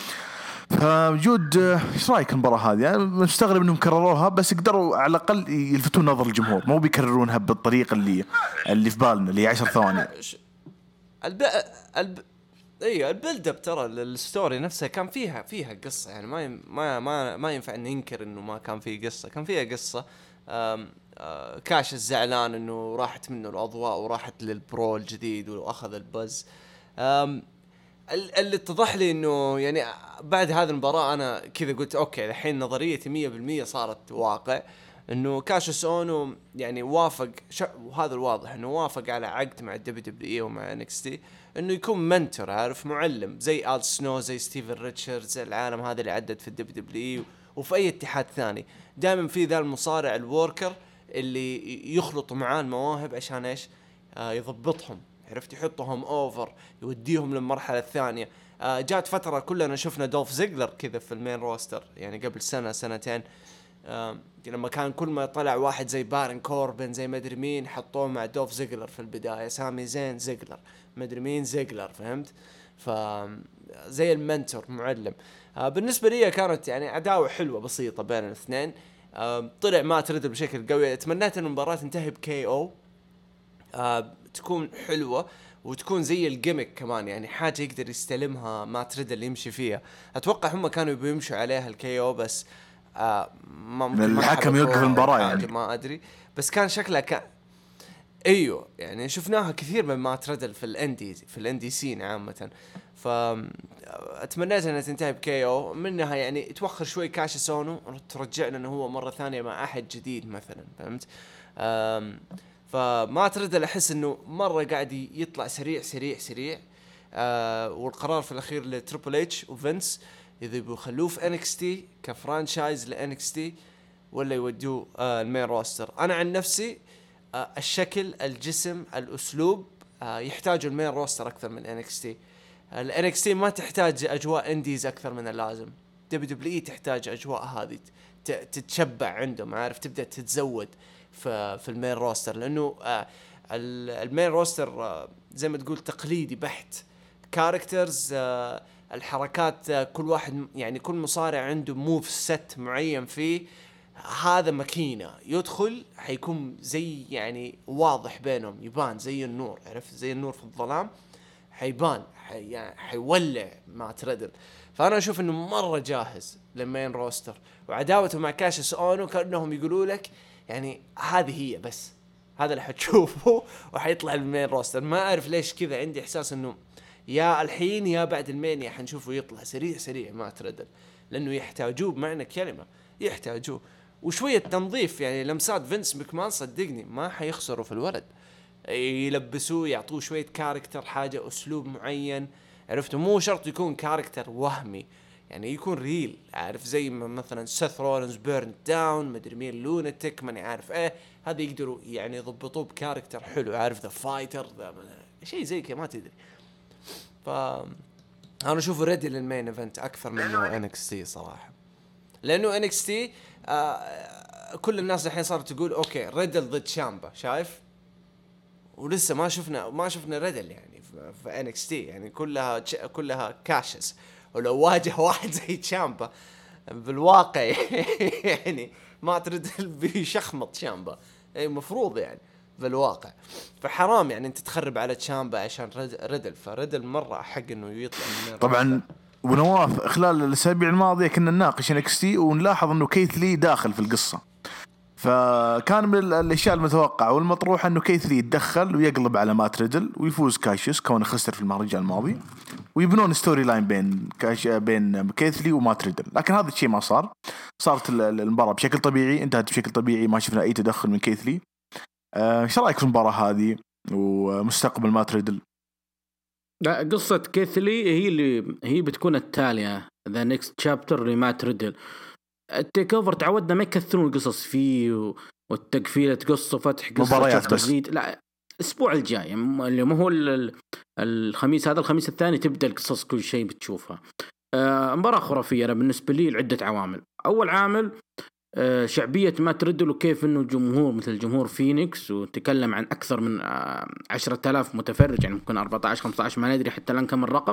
فوجود ايش رايك المباراه هذه؟ يعني مستغرب انهم كرروها بس قدروا على الاقل يلفتون نظر الجمهور، مو بيكررونها بالطريقه اللي اللي في بالنا اللي عشر ثواني. الب... الب... ايوه البيلد اب ترى الستوري نفسها كان فيها فيها قصه يعني، ما ي... ما ما ما ينفع ننكر انه ما كان فيه قصه، كان فيها قصه. أم... أه... كاش الزعلان انه راحت منه الاضواء وراحت للبرو الجديد واخذ البز. أم... اللي اتضح لي انه يعني بعد هذه المباراه انا كذا قلت اوكي الحين نظريتي مية بالمية صارت واقع، انه كاشيس اونو يعني وافق ش... وهذا الواضح انه وافق على عقد مع الدبليو دبليو اي ومع انكس تي انه يكون منتور، عارف، معلم زي آل سنو زي ستيفن ريتشاردز، العالم هذا اللي عدد في الدبليو دبليو اي وفي اي اتحاد ثاني. دائما في ذا المصارع الوركر اللي يخلط معاه المواهب عشان ايش؟ آه يضبطهم، عرفت، يحطهم اوفر يوديهم للمرحله الثانيه. آه جات فتره كلنا شفنا دولف زيجلر كذا في المين روستر يعني قبل سنه سنتين، آه لما كان كل ما طلع واحد زي بارن كوربن زي ما ادري مين حطوه مع دولف زيجلر في البدايه، سامي زين زيجلر ما ادري مين زيجلر، فهمت؟ ف زي المنتور معلم. آه بالنسبه لي كانت يعني عداوه حلوه بسيطه بين الاثنين. آه طلع ما ترد بشكل قوي، اتمنيت ان المباراه تنتهي بكي او آه تكون حلوه وتكون زي الجيمك كمان، يعني حاجه يقدر يستلمها ما ترد اللي يمشي فيها. اتوقع هم كانوا بيمشوا عليها الكي او بس آه ما الحكم يوقف المباراه يعني ما ادري، بس كان شكلها كان ايوه يعني شفناها كثير من ما تردل في الاندي في الاندي سين عامه. ف اتمنيت انها تنتهي بكي او منها، يعني توخر شوي كاش سونو ترجعنا انه هو مره ثانيه مع احد جديد مثلا، فهمت؟ فما تردل احس انه مره قاعد يطلع سريع سريع سريع. آه والقرار في الاخير لتريبل اتش وفينس اذا بيخلوه في ان اكس تي كفرانشايز لان اكس تي ولا يودوه آه المين روستر. انا عن نفسي آه الشكل الجسم الاسلوب آه يحتاجوا المين روستر اكثر من ان اكس تي. الان اكس تي ما تحتاج اجواء انديز اكثر من اللازم، دبليو دبليو اي تحتاج اجواء هذه تتشبع عندهم، عارف، تبدا تتزود في في المين روستر، لانه آه المين روستر آه زي ما تقول تقليدي بحت، كاركترز آه الحركات آه كل واحد يعني كل مصارع عنده موف ست معين فيه، هذا ماكينه يدخل حيكون زي يعني واضح بينهم، يبان زي النور، عرفت، زي النور في الظلام حيبان، حي يعني حيولع ما تردل. فانا اشوف انه مره جاهز للمين روستر، وعداوته مع كاشيس اونو كانهم يقولوا لك يعني هذه هي بس هذا اللي حتشوفه وحيطلع المين روستر. ما اعرف ليش كذا عندي احساس انه يا الحين يا بعد المانيا حنشوفه يطلع سريع سريع ما تردل، لانه يحتاجوه بمعنى كلمه يحتاجوه، وشويه تنظيف يعني لمسات فينس مكمان صدقني ما حيخسروا في الولد، يلبسوه يعطوه شويه كاركتر حاجه اسلوب معين، عرفتوا، مو شرط يكون كاركتر وهمي يعني يكون ريل، عارف، زي ما مثلا سيث رولينز بيرن داون مدري مين لوناتيك ماني عارف ايه، هذا يقدروا يعني يضبطوه بكاركتر حلو، عارف، ذا فايتر ذا شيء زي كذا ما تدري. ف انا اشوفه ريدي للمين ايفنت اكثر منه ان اكس تي صراحه، لانه ان اكس تي آه كل الناس الحين صارت تقول اوكي ريدل ضد شامبا، شايف، ولسه ما شفنا ما شفنا ريدل يعني في ان اكس تي، يعني كلها كلها كاشس، ولو واجه واحد زي تشامبا بالواقع يعني ما ترد بيشخمط شامبا، اي مفروض يعني بالواقع، فحرام يعني انت تخرب على تشامبا عشان ريدل، فريدل مره حق انه يطلع من طبعا. ونواف خلال الاسابيع الماضيه كنا نناقش ان اكس تي ونلاحظ انه كيث لي داخل في القصه، فكان من الاشياء المتوقعه والمطروحه انه كيثلي يتدخل ويقلب على مات ريدل ويفوز كاشيوس كونه خسر في المهرجان الماضي، ويبنون ستوري لاين بين كاش بين كيثلي ومات ريدل. لكن هذا الشيء ما صار، صارت المباراه بشكل طبيعي، انتهت بشكل طبيعي، ما شفنا اي تدخل من كيثلي. ايش رايك في المباراه هذه ومستقبل مات ريدل؟ لا، قصة كيثلي هي اللي هي بتكون التالية ذا نيكست شابتر لمات ريدل. التيك اوفر تعودنا ما يكثرون القصص فيه والتقفيلة قصة فتح قصة مباريات بس. لا، الأسبوع الجاي اللي ما هو الخميس هذا، الخميس الثاني تبدأ القصص كل شيء بتشوفها. آه مباراة خرافية أنا بالنسبة لي لعدة عوامل. أول عامل آه شعبية مات ريدل وكيف إنه جمهور مثل جمهور فينيكس، وتكلم عن أكثر من آه عشرة آلاف متفرج، يعني ممكن أربعة عشر خمسة عشر ما ندري حتى الآن كم الرقم،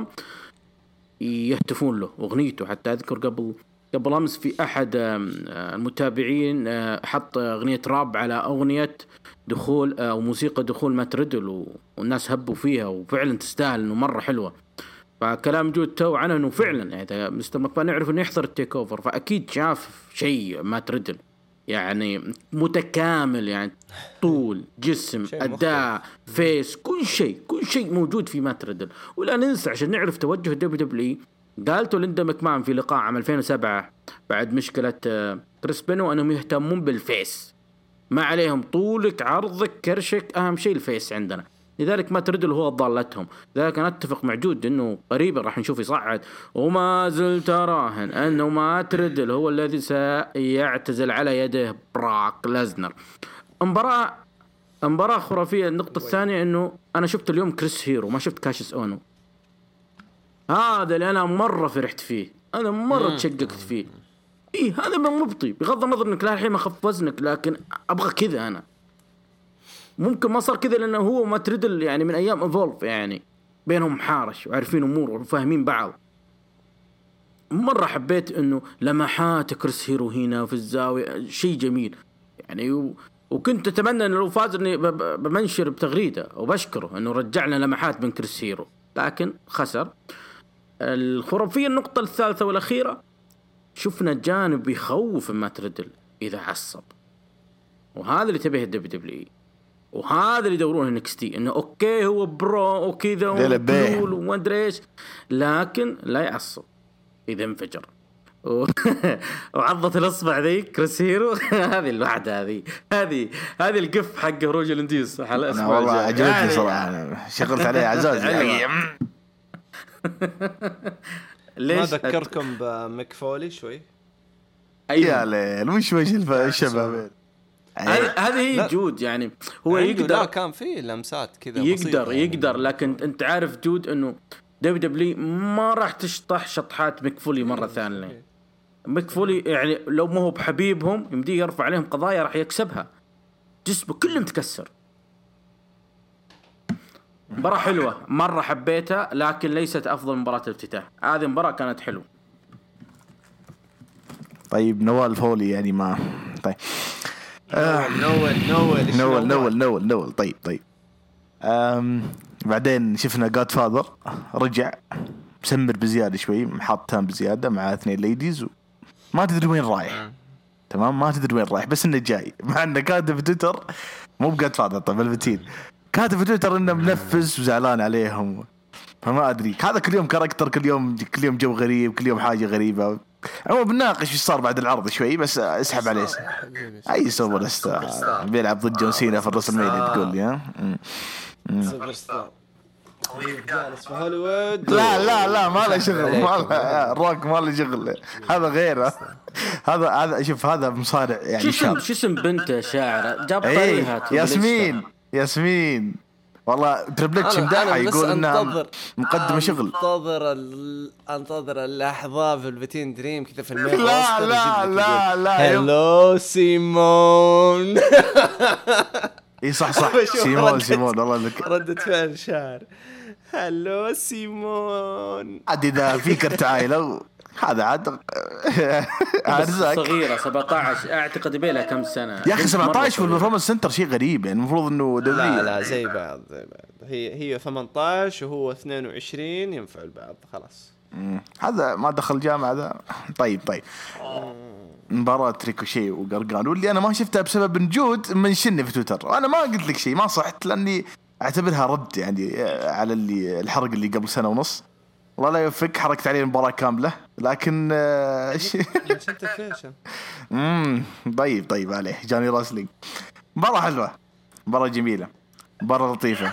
يهتفون له أغنيته. حتى أذكر قبل قبل أمس في أحد المتابعين حط أغنية راب على أغنية دخول أو موسيقى دخول مات ريدل، والناس هبوا فيها وفعلا تستاهل، إنه مرة حلوة. فكلام جود تو عنه إنه فعلا يعني مستر ماكمان يعرف إنه يحضر التيك أوفر، فأكيد شاف شيء مات ريدل يعني متكامل، يعني طول جسم أداء فيس كل شيء كل شيء موجود في مات ريدل. ولا ننسى عشان نعرف توجه دبليو دبليو، قالتوا ليندا ماكمان في لقاء عام ألفين وسبعة بعد مشكلة كريس بينو أنهم يهتمون بالفيس، ما عليهم طولك عرضك كرشك، أهم شيء الفيس عندنا. لذلك مات ريدل هو ضالتهم. لذلك أنا أتفق مع جود أنه قريبا راح نشوف يصعد، وما زلت أراهن أنه مات ريدل هو الذي سيعتزل على يده براك لازنر. مباراة مباراة خرافية. النقطة الثانية أنه أنا شفت اليوم كريس هيرو، ما شفت كاشيس أونو. هذا اللي أنا مرة فرحت فيه، أنا مرة تشققت فيه. إيه هذا من مبطي، بغض النظر إنك الحين ما خف وزنك، لكن أبغى كذا. أنا ممكن ما صار كذا لأنه هو ما تريدل يعني من أيام إيفولف، يعني بينهم حارش وعارفين أمور وفاهمين بعض. مرة حبيت إنه لمحات كريس هيرو هنا في الزاوية شيء جميل يعني، و... وكنت أتمنى إنه لو فاز إني بمنشر بتغريدة وبشكره إنه رجعنا لمحات من كريس هيرو، لكن خسر. الخرافية النقطة الثالثة والأخيرة، شفنا جانب يخوف مات ريدل إذا عصب، وهذا اللي تبيه الدبليو دبليو، وهذا اللي يدورونه نكستي، إنه أوكي هو برو وكذا وبلول وما أدري إيش، لكن لا يعصب إذا انفجر. وعضت الأصبع ذي كريس هيرو هذه الوحدة، هذه هذه هذه القف حق روجل انديس. أنا والله عجبتني صراحة، شغلت عليه عزاز. ما ذكركم بميك فولي شوي؟ يا ليل مش وش الشباب هذه هي جود، يعني هو يقدر، لا كان فيه لمسات كذا يقدر يقدر لكن انت عارف جود انه دبليو دبليو ما راح تشطح شطحات ميك فولي مرة ثانية. ميك فولي يعني لو ما هو بحبيبهم يمديه يرفع عليهم قضايا راح يكسبها، جسمه كله متكسر. مباراة حلوة مرة حبيتها، لكن ليست أفضل مباراة الافتتاح. هذه المباراة كانت حلوة. طيب نوال فولي يعني ما طيب آه. نوال نوال نوال نوال نوال نوال طيب طيب أم بعدين شفنا جاد فاذر رجع مسمر بزيادة شوي، محط تام بزيادة مع اثنين ليديز، ما تدري وين رايح. تمام ما تدري وين رايح، بس انه جاي، مع انه كاتب في تويتر مو بجاد فاذر طيب الفتين كاتب في تويتر انه منفس وزعلان عليهم، فما ادري. هذا كل يوم كاركتر، كل يوم كل يوم جو غريب، كل يوم حاجه غريبه. هو بنناقش ايش صار بعد العرض شوي، بس اسحب عليه اي سوبر ستار بيلعب ضد جون سينا في الرسل مينيا تقول لي ها سوبر ستار جالس في هوليوود. لا لا لا ما له شغل، ما له روك، ما له شغل، هذا غيره. هذا هذا شوف هذا مصارع يعني. شو اسم بنته شاعره جاب طريقها ياسمين ياسمين والله تربل اتش مدحها يقول انها مقدمه شغل. انتظر ال... انتظر اللحظه في البتين دريم كذا في الميل. لا لا لا لا هلو سيمون. اي صح صح سيمون سيمون والله ذكر ردة فعل شعر. هلو سيمون. عاد اذا فيكر عائله هذا عاد صغيرة سبعة عشر اعتقد بيلها كم سنة يا اخي. سبعة عشر في البرفورمانس سنتر شيء غريب يعني، المفروض انه لا لا زي بعض زي بعض. هي هي ثمانية عشر وهو اثنين وعشرين ينفعوا البعض خلاص. هذا ما دخل جامعة ذا. طيب طيب مباراة ريكوشي وقرقانو اللي أنا ما شفتها بسبب نجود منشني في تويتر، وأنا ما قلت لك شيء، ما صحت لأني أعتبرها رد يعني على اللي الحرق اللي قبل سنة ونص. والله لا يوفق، حركت عليه المباراة كاملة لكن إيش امم طيب طيب عليه جاني راسلينج. مباراة حلوة، مباراة جميلة، مباراة لطيفة.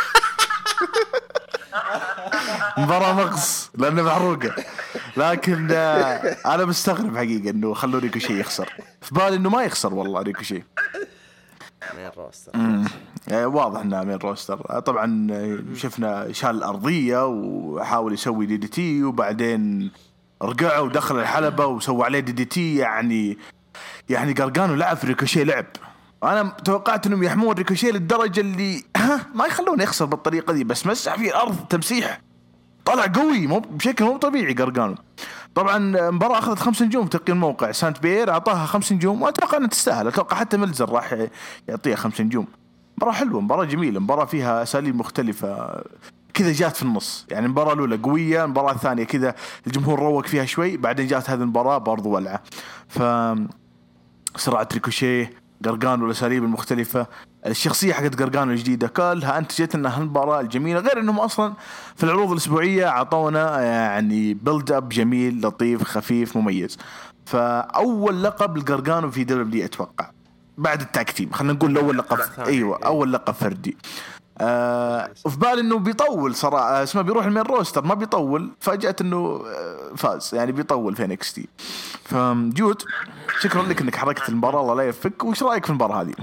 مباراة مغص لأنه محروقة، لكن أنا مستغرب حقيقة إنه خلوا ريكوشي يخسر. في بالي إنه ما يخسر والله ريكوشي من روستر. واضح إنه من روستر. طبعا شفنا شال الأرضية وحاول يسوي دي دي تي، وبعدين رجع ودخل الحلبة وسوى عليه دي دي تي. يعني يعني قرقانو لعب في ريكوشي لعب. أنا توقعت إنهم يحمون ريكوشي للدرجة اللي ما يخلونه يخسر بالطريقة دي، بس مسح في الأرض تمسيح، طلع قوي مو بشكل مو طبيعي قرقانو. طبعا المباراة أخذت خمس نجوم تقييم موقع سانت بير، أعطاها خمس نجوم، وأتوقع أنها تستاهل. أتوقع حتى ملزر راح يعطيها خمس نجوم. مباراة حلوة، مباراة جميلة، مباراة فيها أساليب مختلفة كذا، جات في النص. يعني المباراة الأولى قوية، المباراة الثانية كذا الجمهور روق فيها شوي، بعدين جات هذه المباراة برضو ولعة. ف صراع ريكوشي قرقانو والأساليب المختلفة، الشخصية حقت قرقانو الجديدة كلها أنتجت لنا هالمباراة الجميلة. غير إنهم أصلا في العروض الأسبوعية عطونا يعني بيلد أب جميل لطيف خفيف مميز. فأول لقب لقرقانو في دبليو أتوقع بعد التاكتيم، خلينا نقول الأول لقب. أيوة أول لقب فردي. آه في بالي إنه بيطول صراحة، اسمه بيروح المين روستر، ما بيطول. فاجأت إنه فاز، يعني بيطول في إن إكس تي. فجود شكرا لك إنك حركت المباراة، الله لا يفك. وش رأيك في المباراة هذه؟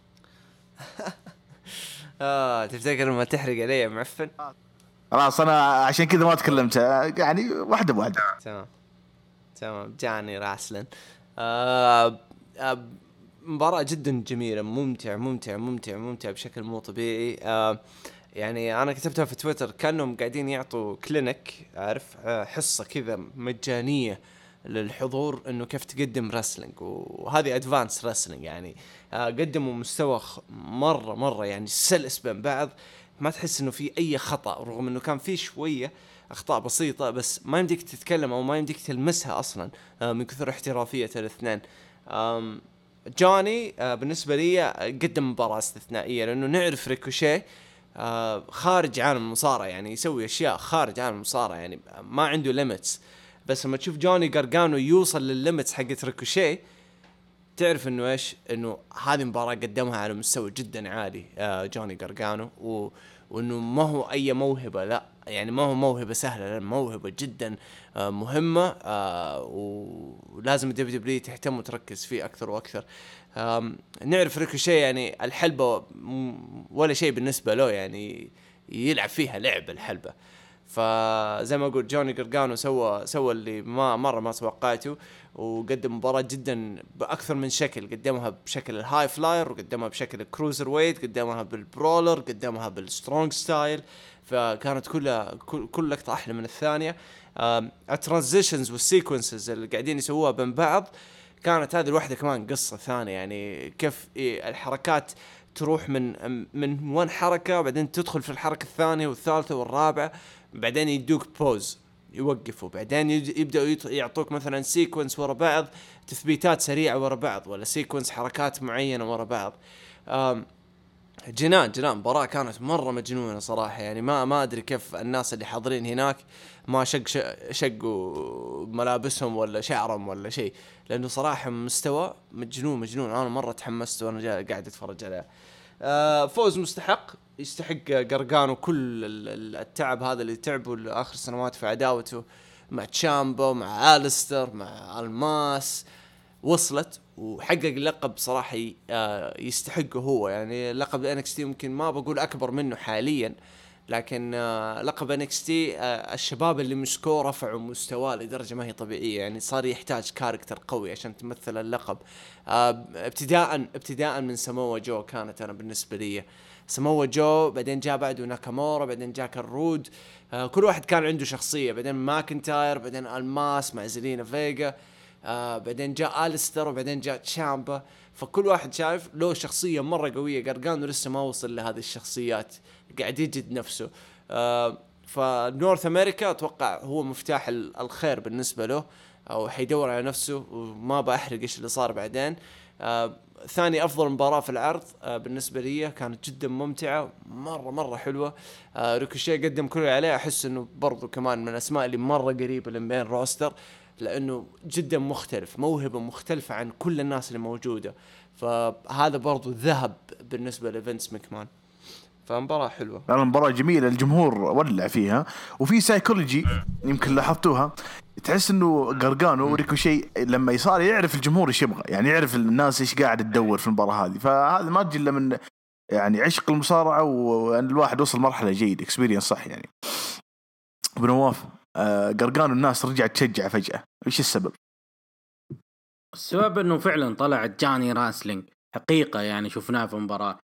آه تفتكر ما تحرق علي يا معفن؟ خلاص أنا عشان كذا ما تكلمت، يعني واحدة بواحدة. تمام تمام جاني راسلن. آه آه مباراة جدا جميلة، ممتع ممتع ممتع ممتع بشكل مو طبيعي. آه يعني أنا كتبتها في تويتر، كانوا قاعدين يعطوا كلينك، عارف، آه حصة كذا مجانية للحضور إنه كيف تقدم رسلينج، وهذه أدفانس رسلينج. يعني آه قدموا مستوى مرة مرة يعني سلس بين بعض، ما تحس إنه في أي خطأ، رغم إنه كان في شوية أخطاء بسيطة، بس ما يمديك تتكلم أو ما يمديك تلمسها أصلا آه من كثر احترافية الاثنين. آم جوني آه بالنسبة لي قدم مباراة استثنائية، لأنه نعرف ريكوشي آه خارج عالم المصارعة، يعني يسوي أشياء خارج عالم المصارعة، يعني ما عنده ليميتس. بس لما تشوف جوني قرقانو يوصل للليميتس حقت ريكوشي، تعرف إنه إيش، إنه هذه مباراة قدمها على مستوى جدا عالي آه جوني قرقانو، و وإنه ما هو أي موهبة، لا يعني ما هو موهبة سهلة، لا موهبة جدا آه مهمة، آه ولازم الدبليو دبليو تهتم وتركز فيه أكثر وأكثر. نعرف ريكوشي يعني الحلبة ولا شيء بالنسبة له، يعني يلعب فيها لعب الحلبة. فزي ما أقول جوني قرقانو سوى سوى اللي ما مرة ما توقعته، وقدم مباراة جدا بأكثر من شكل. قدمها بشكل الهاي فلاير، وقدمها بشكل الكروزر ويت، قدمها بالبرولر، قدمها بالسترونج ستايل. فكانت كلها كل, كل لقطة أحلى من الثانية. الترانزيشنز والسيكونسز اللي قاعدين يسووها بين بعض كانت هذه الوحدة كمان قصة ثانية. يعني كيف إيه الحركات تروح من من وان حركة، وبعدين تدخل في الحركة الثانية والثالثة والرابعة، بعدين يدوك بوز يوقفوا، بعدين يبدأوا يعطوك مثلا سيكونس ورا بعض، تثبيتات سريعة ورا بعض، ولا سيكونس حركات معينة ورا بعض. جنان جنان مباراة كانت مرة مجنونة صراحة. يعني ما ما أدري كيف الناس اللي حاضرين هناك ما شق شقوا ملابسهم ولا شعرهم ولا شيء، لأنه صراحة مستوى مجنون مجنون. أنا مرة تحمست وأنا جاي قاعد أتفرج عليه. آه فوز مستحق، يستحق قرقانو كل التعب هذا اللي تعبه لآخر سنوات في عداوته مع تشامبو، مع آلستر، مع الماس، وصلت وحقق اللقب صراحة يستحقه هو. يعني لقب إن إكس تي ممكن ما بقول أكبر منه حاليا، لكن لقب إن إكس تي الشباب اللي مسكوه رفعوا مستواه لدرجة ما هي طبيعية. يعني صار يحتاج كاركتر قوي عشان تمثل اللقب. ابتداء ابتداء من ساموا جو كانت أنا بالنسبة لي ساموا جو، بعدين جاء بعده ناكامورا، بعدين جاء كارود. كل واحد كان عنده شخصية، بعدين ماكنتاير، بعدين الماس مع زلينا فيجا، آه بعدين جاء آلستر، وبعدين جاء تشامبا. فكل واحد شايف له شخصية مرة قوية. قرقانو لسه ما وصل لهذه الشخصيات، قاعد يجد نفسه. آه فنورث أمريكا أتوقع هو مفتاح الخير بالنسبة له. او حيدور على نفسه، وما بأحرق ايش اللي صار بعدين. آه ثاني افضل مباراة في العرض آه بالنسبة لي، كانت جدا ممتعة مرة مرة حلوة. آه ريكوشيه قدم كل اللي عليه، احس انه برضو كمان من الاسماء اللي مرة قريبة من بين روستر، لانه جدا مختلف، موهبة مختلفة عن كل الناس اللي موجودة، فهذا برضو ذهب بالنسبة لفينس ماكمان. فمباراة حلوة، المباراة جميلة، الجمهور ولع فيها، وفي سايكولوجي يمكن لاحظتوها، تحس انه غرغانو وريكوشي لما يصار يعرف الجمهور ايش يبغى، يعني يعرف الناس ايش قاعد تدور في المباراة هذه. فهذا ما تجي الا من يعني عشق المصارعة، وان الواحد وصل مرحلة جيدة اكسبيرينس صح. يعني بنواف غرغانو الناس رجعت تشجع فجأة، ايش السبب؟ السبب انه فعلا طلع جاني راسلينج حقيقة، يعني شفناه في مباراة.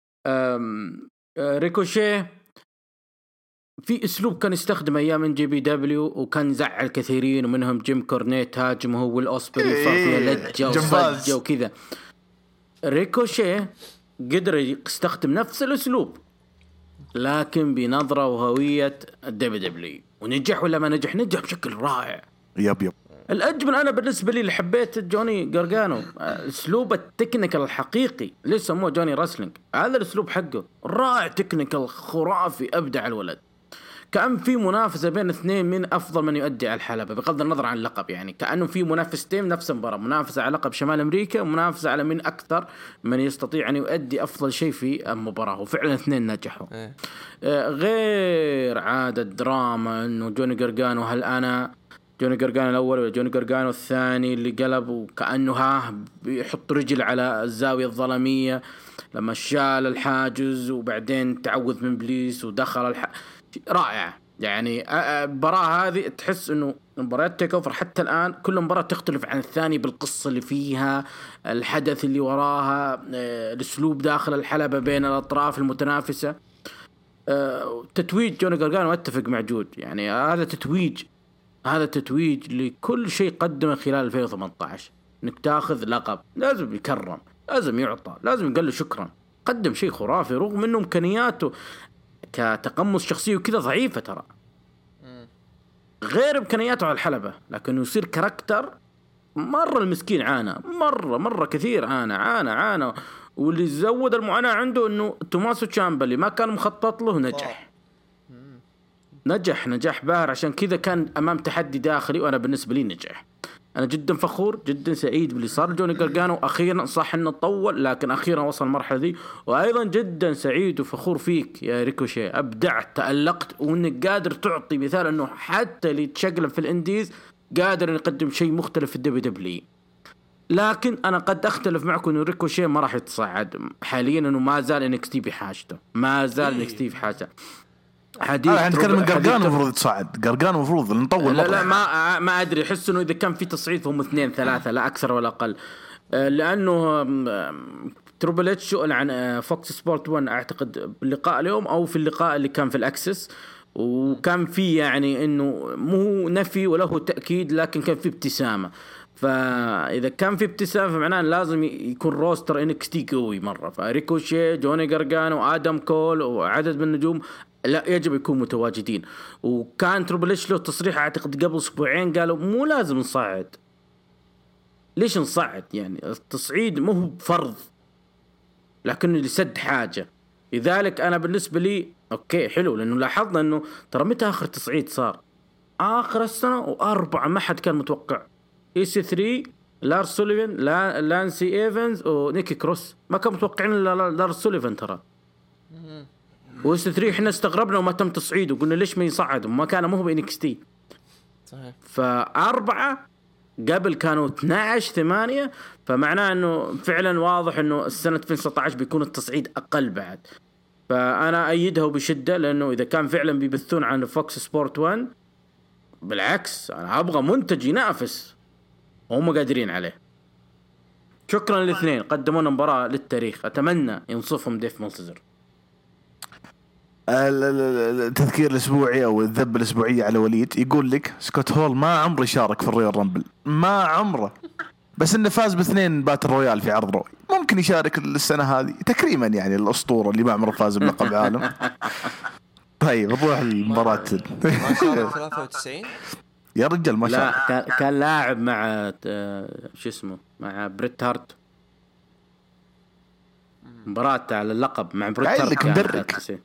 ريكوشيه في اسلوب كان يستخدم ايام من جي بي دبليو، وكان زعل كثيرين، ومنهم جيم كورنيت هاجمه والاوسبري صار فيها لجه وصجه وكذا. ريكوشيه قدر يستخدم نفس الاسلوب لكن بنظره وهويه الدبليو دبليو، ونجح ولا ما نجح؟ نجح بشكل رائع. يب يب الأجمل أنا بالنسبة لي اللي حبيت جوني غرغانو، أسلوب التكنيكال الحقيقي، ليش سموه جوني راسلينج، هذا الأسلوب حقه رائع، تكنيكال خرافي، أبدع الولد. كأن في منافسة بين اثنين من أفضل من يؤدي على الحلبة بغض النظر عن اللقب، يعني كأنه في منافستين نفس المباراة، منافسة على لقب شمال أمريكا ومنافسة على من أكثر من يستطيع أن يؤدي أفضل شيء في المباراة، وفعلا اثنين نجحوا. إيه. آه غير عادة دراما إنه جوني غرغانو، هل أنا جوني غرغانو الأول ولا جوني غرغانو الثاني اللي قلب وكأنه ها بيحط رجل على الزاوية الظلامية لما شال الحاجز وبعدين تعوذ من بليس ودخل الح... رائع. يعني المباراة هذه تحس انه مباريات تيك اوفر حتى الان كل مباراة تختلف عن الثاني بالقصة اللي فيها، الحدث اللي وراها، الاسلوب داخل الحلبة بين الاطراف المتنافسة. تتويج جوني غرغانو اتفق مع جود، يعني هذا تتويج، هذا تتويج لكل شيء قدمه خلال ألفين وثمانية عشر. انك تاخذ لقب لازم يكرم، لازم يعطى، لازم يقول له شكرا، قدم شيء خرافي رغم انه امكانياته كتقمص شخصيه وكذا ضعيفه ترى، غير امكانياته على الحلبة، لكنه يصير كاركتر مرة. المسكين عانى مرة مرة كثير، عانى عانى عانى واللي زود المعاناة عنده انه توماسو تشامبلي ما كان مخطط له نجح نجح نجاح باهر، عشان كذا كان امام تحدي داخلي، وانا بالنسبة لي نجح. انا جدا فخور جدا سعيد باللي صار جوني غرغانو اخيرا، صح انه طول لكن اخيرا وصل المرحله دي، وايضا جدا سعيد وفخور فيك يا ريكوشي، ابدعت، تالقت، وانك قادر تعطي مثال انه حتى اللي تشقلب في الانديز قادر يقدم شيء مختلف في الدبليو دبليو. لكن انا قد اختلف معكم انه ريكوشي ما راح يتصعد حاليا، انه ما زال انكس تي بحاجته، ما زال انكس تي بحاجته. حديث انا نتكلم من غرغانو المفروض يتصعد، غرغانو المفروض نطول. لا لا ما ما ادري، احس انه اذا كان في تصعيد فهم اثنين ثلاثه لا اكثر ولا اقل، لانه تريبل اتش سئل عن فوكس سبورت واحد اعتقد باللقاء اليوم او في اللقاء اللي كان في الاكسس، وكان في يعني انه مو نفي وله تاكيد لكن كان في ابتسامه، فاذا كان في ابتسامه فمعناه لازم يكون روستر انكس تي قوي مره. فريكوشي، جوني غرغانو، ادم كول وعدد من النجوم لا يجب يكون متواجدين. وكان تريبل اتش له تصريح اعتقد قبل اسبوعين قالوا مو لازم نصعد. ليش نصعد؟ يعني التصعيد مو هو فرض لكنه لسد حاجه. لذلك انا بالنسبه لي اوكي حلو، لانه لاحظنا انه ترى متى اخر تصعيد صار؟ اخر السنه واربعه ما حد كان متوقع. اي سي ثلاثة، لارس سوليفان، لا لانسي ايفنز ونيكي كروس، ما كانوا متوقعين الا لارس سوليفان ترى. واس ثلاثة احنا استغربنا وما تم تصعيده، قلنا ليش ما يصعدوا، ما كان مو بإنكس تي. صحيح. فأربعة قبل كانوا اثنا عشر ثمانية، فمعناه انه فعلا واضح انه السنة ألفين وتسعة عشر بيكون التصعيد اقل بعد. فانا ايدها بشدة، لانه اذا كان فعلا بيبثون عن فوكس سبورت واحد بالعكس انا ابغى منتج ينافس وهم قادرين عليه. شكرا للاثنين قدمونا مباراة للتاريخ، اتمنى ينصفهم ديف مالتزر. التذكير الاسبوعي او الذب الاسبوعيه على وليد، يقول لك سكوت هول ما عمره شارك في الرويال رامبل، ما عمره، بس انه فاز باثنين باتل رويال في عرض روي، ممكن يشارك السنه هذه تكريما، يعني الاسطوره اللي ما عمره فاز بلقب عالم. طيب نروح المباراه. ما شارك ثلاثة وتسعين يا رجال ما شاء الله. لا كان كان لاعب مع آه، شو اسمه مع بريت هارت مباراة على اللقب مع بريت قايل هارت لك كانت مدرك. تسعين.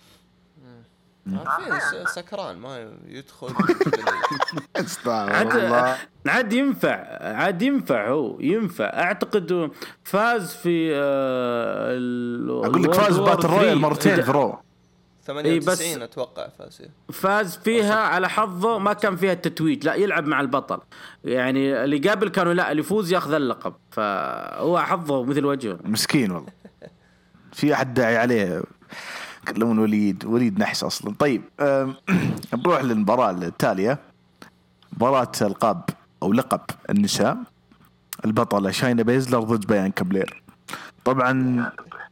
في سكران ما يدخل. استغفر عاد الله. عاد ينفع عاد ينفع هو ينفع اعتقد فاز في آه، ال- اقول لك الورد فاز وور باتل رويال ثري. مرتين في رو. ثمانية وتسعين اتوقع فاز. فاز فيها على حظه ما كان فيها التتويج لا يلعب مع البطل يعني اللي قابل كانوا لا اللي يفوز ياخذ اللقب فهو حظه مثل وجهه مسكين والله. في احد داعي عليه كلمون وليد وليد نحس اصلا. طيب أم، نروح للمباراة التالية. مباراة القاب او لقب النساء. البطلة شاينا بيزلر ضد بيانكا بلير. طبعا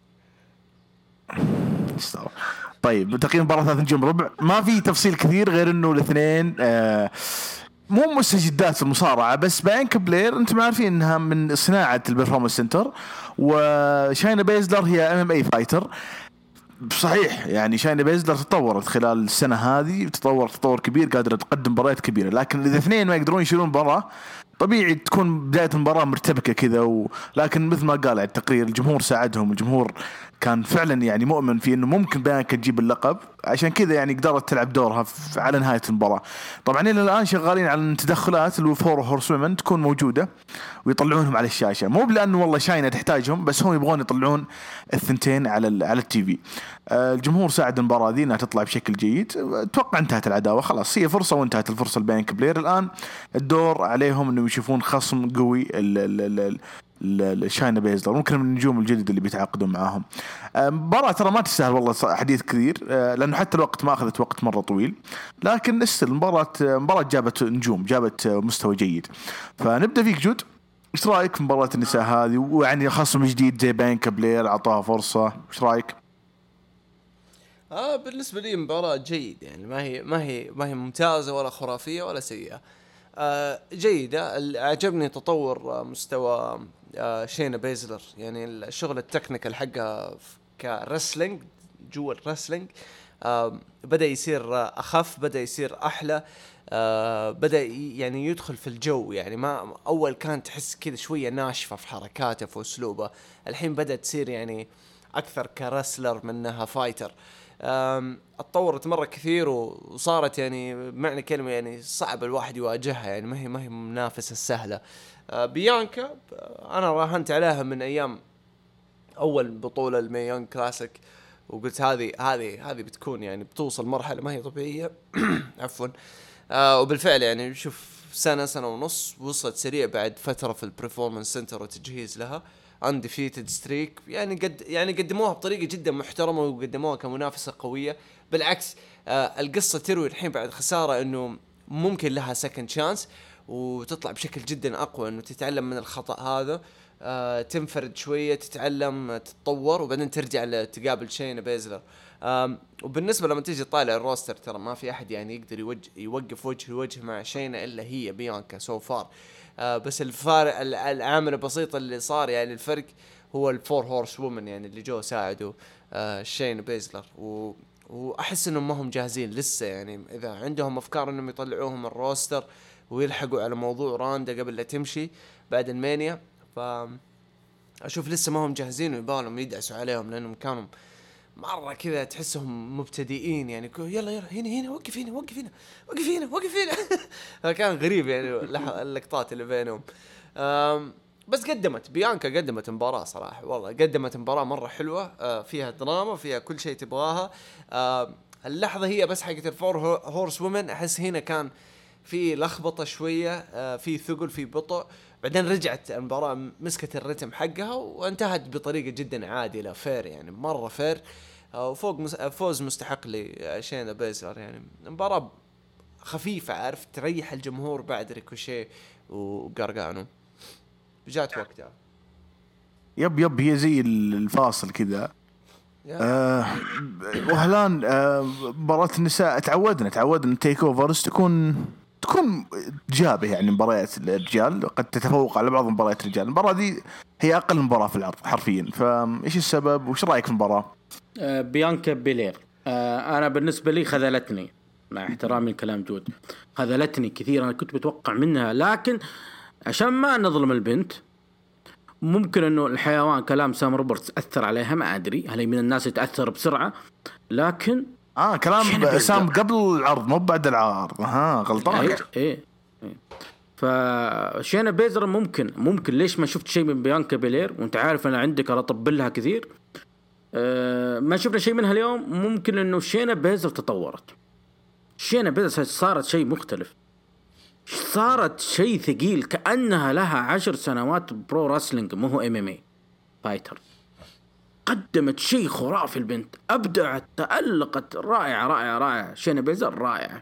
استوى. طيب تقييم مباراة ثلاث نجوم ربع. ما في تفصيل كثير غير انه الاثنين آه مو مستجدات في المصارعة بس بيانكا بلير انتم عارفين انها من صناعة البرفورمانس سنتر وشاينا بيزلر هي ام ام اي فايتر. صحيح يعني شاينا بيزلر تطورت خلال السنة هذه تطور تطور كبير قادرة تقدم مباريات كبيرة لكن إذا اثنين ما يقدرون يشيلون مباراة طبيعي تكون بداية المباراة مرتبكة كذا و... لكن مثل ما قال التقرير الجمهور ساعدهم الجمهور كان فعلا يعني مؤمن في انه ممكن بيانكا تجيب اللقب عشان كذا يعني قدرت تلعب دورها على نهاية المباراة. طبعا الى الان شغالين على التدخلات الفور هورس ومن تكون موجودة ويطلعونهم على الشاشة مو لانه والله شاينة تحتاجهم بس هم يبغون يطلعون الثنتين على ال... على التي في. الجمهور ساعد المباراة دي انها تطلع بشكل جيد. اتوقع انتهت العداوة خلاص هي فرصة وانتهت الفرصة لبيانكا بلير. الان الدور عليهم انه يشوفون خصم قوي ال... ال... ال... الشاينا بيزلر ممكن من النجوم الجدد اللي بيتعاقدون معاهم. مباراة ترى ما تستاهل والله حديث كثير لأنه حتى الوقت ما أخذت وقت مرة طويل لكن استل مباراة مباراة جابت نجوم جابت مستوى جيد. فنبدأ فيك جود إيش رأيك في مباراة النساء هذه ويعني خصم جديد زي بيانكا بلير عطاها فرصة إيش رأيك؟ آه بالنسبة لي مباراة جيد يعني ما هي ما هي ما هي ممتازة ولا خرافية ولا سيئة. آه جيدة. عجبني تطور مستوى آه شينا بيزلر يعني الشغل التكنيكال حقها كرسلينج جوا الرسلينج آه بدأ يصير أخف بدأ يصير أحلى. آه بدأ يعني يدخل في الجو يعني ما أول كانت تحس كذا شوية ناشفة في حركاته في أسلوبه الحين بدأت تصير يعني أكثر كرسلر منها فايتر. اتطورت مرة كثير وصارت يعني معنى كلمة يعني صعب الواحد يواجهها يعني ما هي ما هي منافسة سهلة. بيانكا أنا راهنت عليها من أيام أول بطولة الميون كلاسيك وقلت هذه هذه هذه بتكون يعني بتوصل مرحلة ما هي طبيعية عفوا. آه وبالفعل يعني شوف سنة سنة ونص وصلت سريع بعد فترة في البرفورمانس سنتر وتجهيز لها undefeated streak يعني قد يعني قدموها بطريقة جدا محترمة وقدموها كمنافسة قوية. بالعكس آه القصة تروي الحين بعد خسارة انه ممكن لها second chance وتطلع بشكل جدا اقوى انه تتعلم من الخطأ هذا. آه تنفرد شوية تتعلم تتطور وبعدين ترجع تقابل شينا بيزلر. وبالنسبة لما تيجي تطالع الروستر ترى ما في احد يعني يقدر يوجه يوقف وجه لوجه مع شينا الا هي بيانكا سو فار. آه بس الفارق العامل البسيط اللي صار يعني الفرق هو الفور هورس وومن يعني اللي جو ساعدوا آه شين بيزلر و واحس انهم ما هم جاهزين لسه يعني اذا عندهم افكار انهم يطلعوهم الروستر ويلحقوا على موضوع راندا قبل لا تمشي بعد المانيا ف اشوف لسه ما هم جاهزين ويبالهم يدعسوا عليهم لانهم كانوا مرة كذا تحسهم مبتدئين يعني يلا يلا هنا هنا وقف هنا وقف هنا وقف هنا وقف هنا كان غريب يعني اللقطات اللي بينهم. بس قدمت بيانكا قدمت مباراة صراحة والله قدمت مباراة مرة حلوة فيها دراما فيها كل شيء تبغاها. اللحظة هي بس حقت الفور هورس وومن أحس هنا كان في لخبطة شوية في ثقل في بطء بعدين رجعت المباراة مسكت الرتم حقها وانتهت بطريقة جدا عادلة فير يعني مرة فير وفوق فوز مستحق لشينا بيزلر يعني مباراة خفيفة عارف تريح الجمهور بعد ريكوشيه وقرقانو جات وقتها. يب يب هي زي الفاصل كذا آه وهلان آه مباراة النساء تعودنا تعودنا تيك اوفرز تكون تكون جابه يعني مباريات الرجال قد تتفوق على بعض مباريات الرجال. المباراة دي هي أقل مباراة في العرض حرفيا فإيش السبب وش رأيك في المباراة؟ آه بيانكا بيلير آه أنا بالنسبة لي خذلتني مع احترامي الكلام جود، خذلتني كثير، انا كنت متوقع منها، لكن عشان ما نظلم البنت ممكن انه الحيوان كلام سام روبرتس اثر عليها، ما ادري هل هي من الناس يتاثر بسرعه، لكن اه كلام سام قبل العرض مو بعد العرض. ها غلطان. ايه ايه, إيه. فشينا بيزر ممكن ممكن ليش ما شفت شيء من بيانكا بيلير وانت عارف انا عندك اطبل لها كثير. أه ما شفنا شيء منها اليوم. ممكن انه شينا بيزر تطورت، شينا بيزر صارت شيء مختلف، صارت شيء ثقيل، كأنها لها عشر سنوات برو راسلينج مو هو ام ام اي فايتر. قدمت شيء خرافي البنت، ابدعت، تألقت، رائعه رائعه رائعه. شينا بيزر رائعه.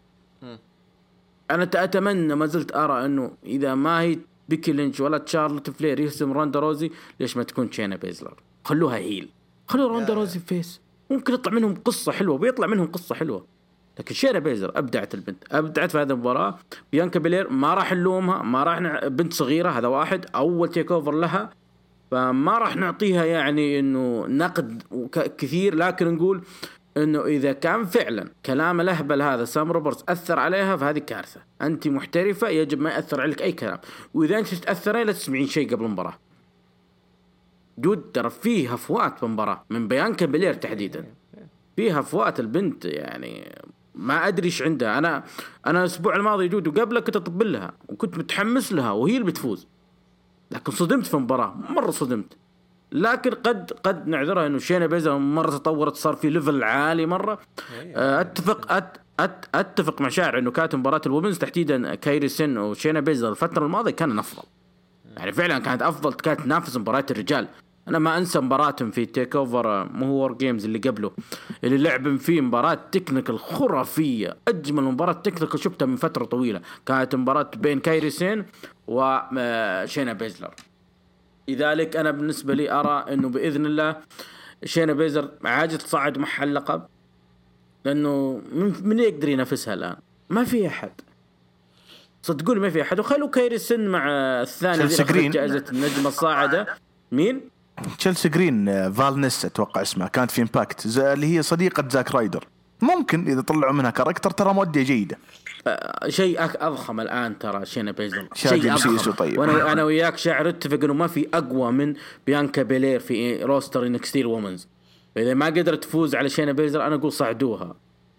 انا اتمنى ما زلت ارى انه اذا ما هي بيكي لينش ولا تشارلوت فلير يهزم روندا روزي، ليش ما تكون شينا بيزلر؟ خلوها هيل، خلوا روندا روزي فيس، ممكن يطلع منهم قصه حلوه، بيطلع منهم قصه حلوه. لكن شينا بيزر ابدعت البنت، ابدعت في هذه المباراه. بيانكا بيلير ما راح نلومها، ما راح نع... بنت صغيره، هذا واحد اول تيك اوفر لها، فما راح نعطيها يعني انه نقد كثير، لكن نقول انه اذا كان فعلا كلام الاهبل هذا سام روبرتس اثر عليها فهذه كارثه. انت محترفه يجب ما ياثر عليك اي كلام، واذا انت تتاثرين لا تسمعين شيء قبل المباراه. جود ترى فيها فوات بالمباراه من بيانكا بيلير تحديدا، فيها فوات البنت يعني ما ادري ايش عندها. انا انا الاسبوع الماضي جود وقبله كنت اطبل لها وكنت متحمس لها وهي اللي بتفوز، لكن صدمت في المباراه، مره صدمت. لكن قد قد نعذرها انه شينا بيزر مره تطورت، صار في ليفل عالي مره. اتفق أت أت اتفق مع شاعر انه كانت مباراه الومنز تحديدا كايري سين وشينا بيزر الفتره الماضيه كان افضل، يعني فعلا كانت افضل، كانت تنافس مباراه الرجال. انا ما انسى مباراتهم في تيك اوفر مو هو وور جيمز اللي قبله، اللي لعبوا فيه مباراه تكنيكال خرافيه، اجمل مباراه تكنيكال شفتها من فتره طويله، كانت مباراه بين كايري سين وشينا بيزلر. لذلك انا بالنسبه لي ارى انه باذن الله شينا بيزر عاجز تصعد محل اللقب، لانه من يقدر ينافسها الان؟ ما في احد، صدقوني ما في احد. وخلوا كايري سن مع الثاني اللي اخذ جائزه النجم الصاعده. مين؟ تشيلسي جرين فالنس اتوقع اسمها، كانت في امباكت اللي هي صديقه زاك رايدر. ممكن اذا طلعوا منها كاركتر ترى موديه جيده. أه شيء اضخم الان ترى شينا بيزر، شيء اضخم. طيب. وانا انا وياك شاعر اتفق انه ما في اقوى من بيانكا بيلير في روستر انكستير وومنز. اذا ما قدرت تفوز على شينا بيزر انا اقول صعدوها.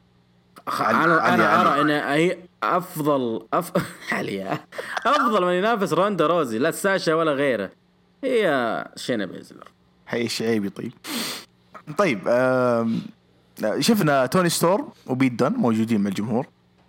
انا انا ارى ان هي افضل أف... حاليا افضل من ينافس روندا روزي، لا ساشا ولا غيره، هي شينا بيزلر. هي شعيبي. طيب طيب آه... شفنا توني ستورم وبيت دان موجودين مع الجمهور،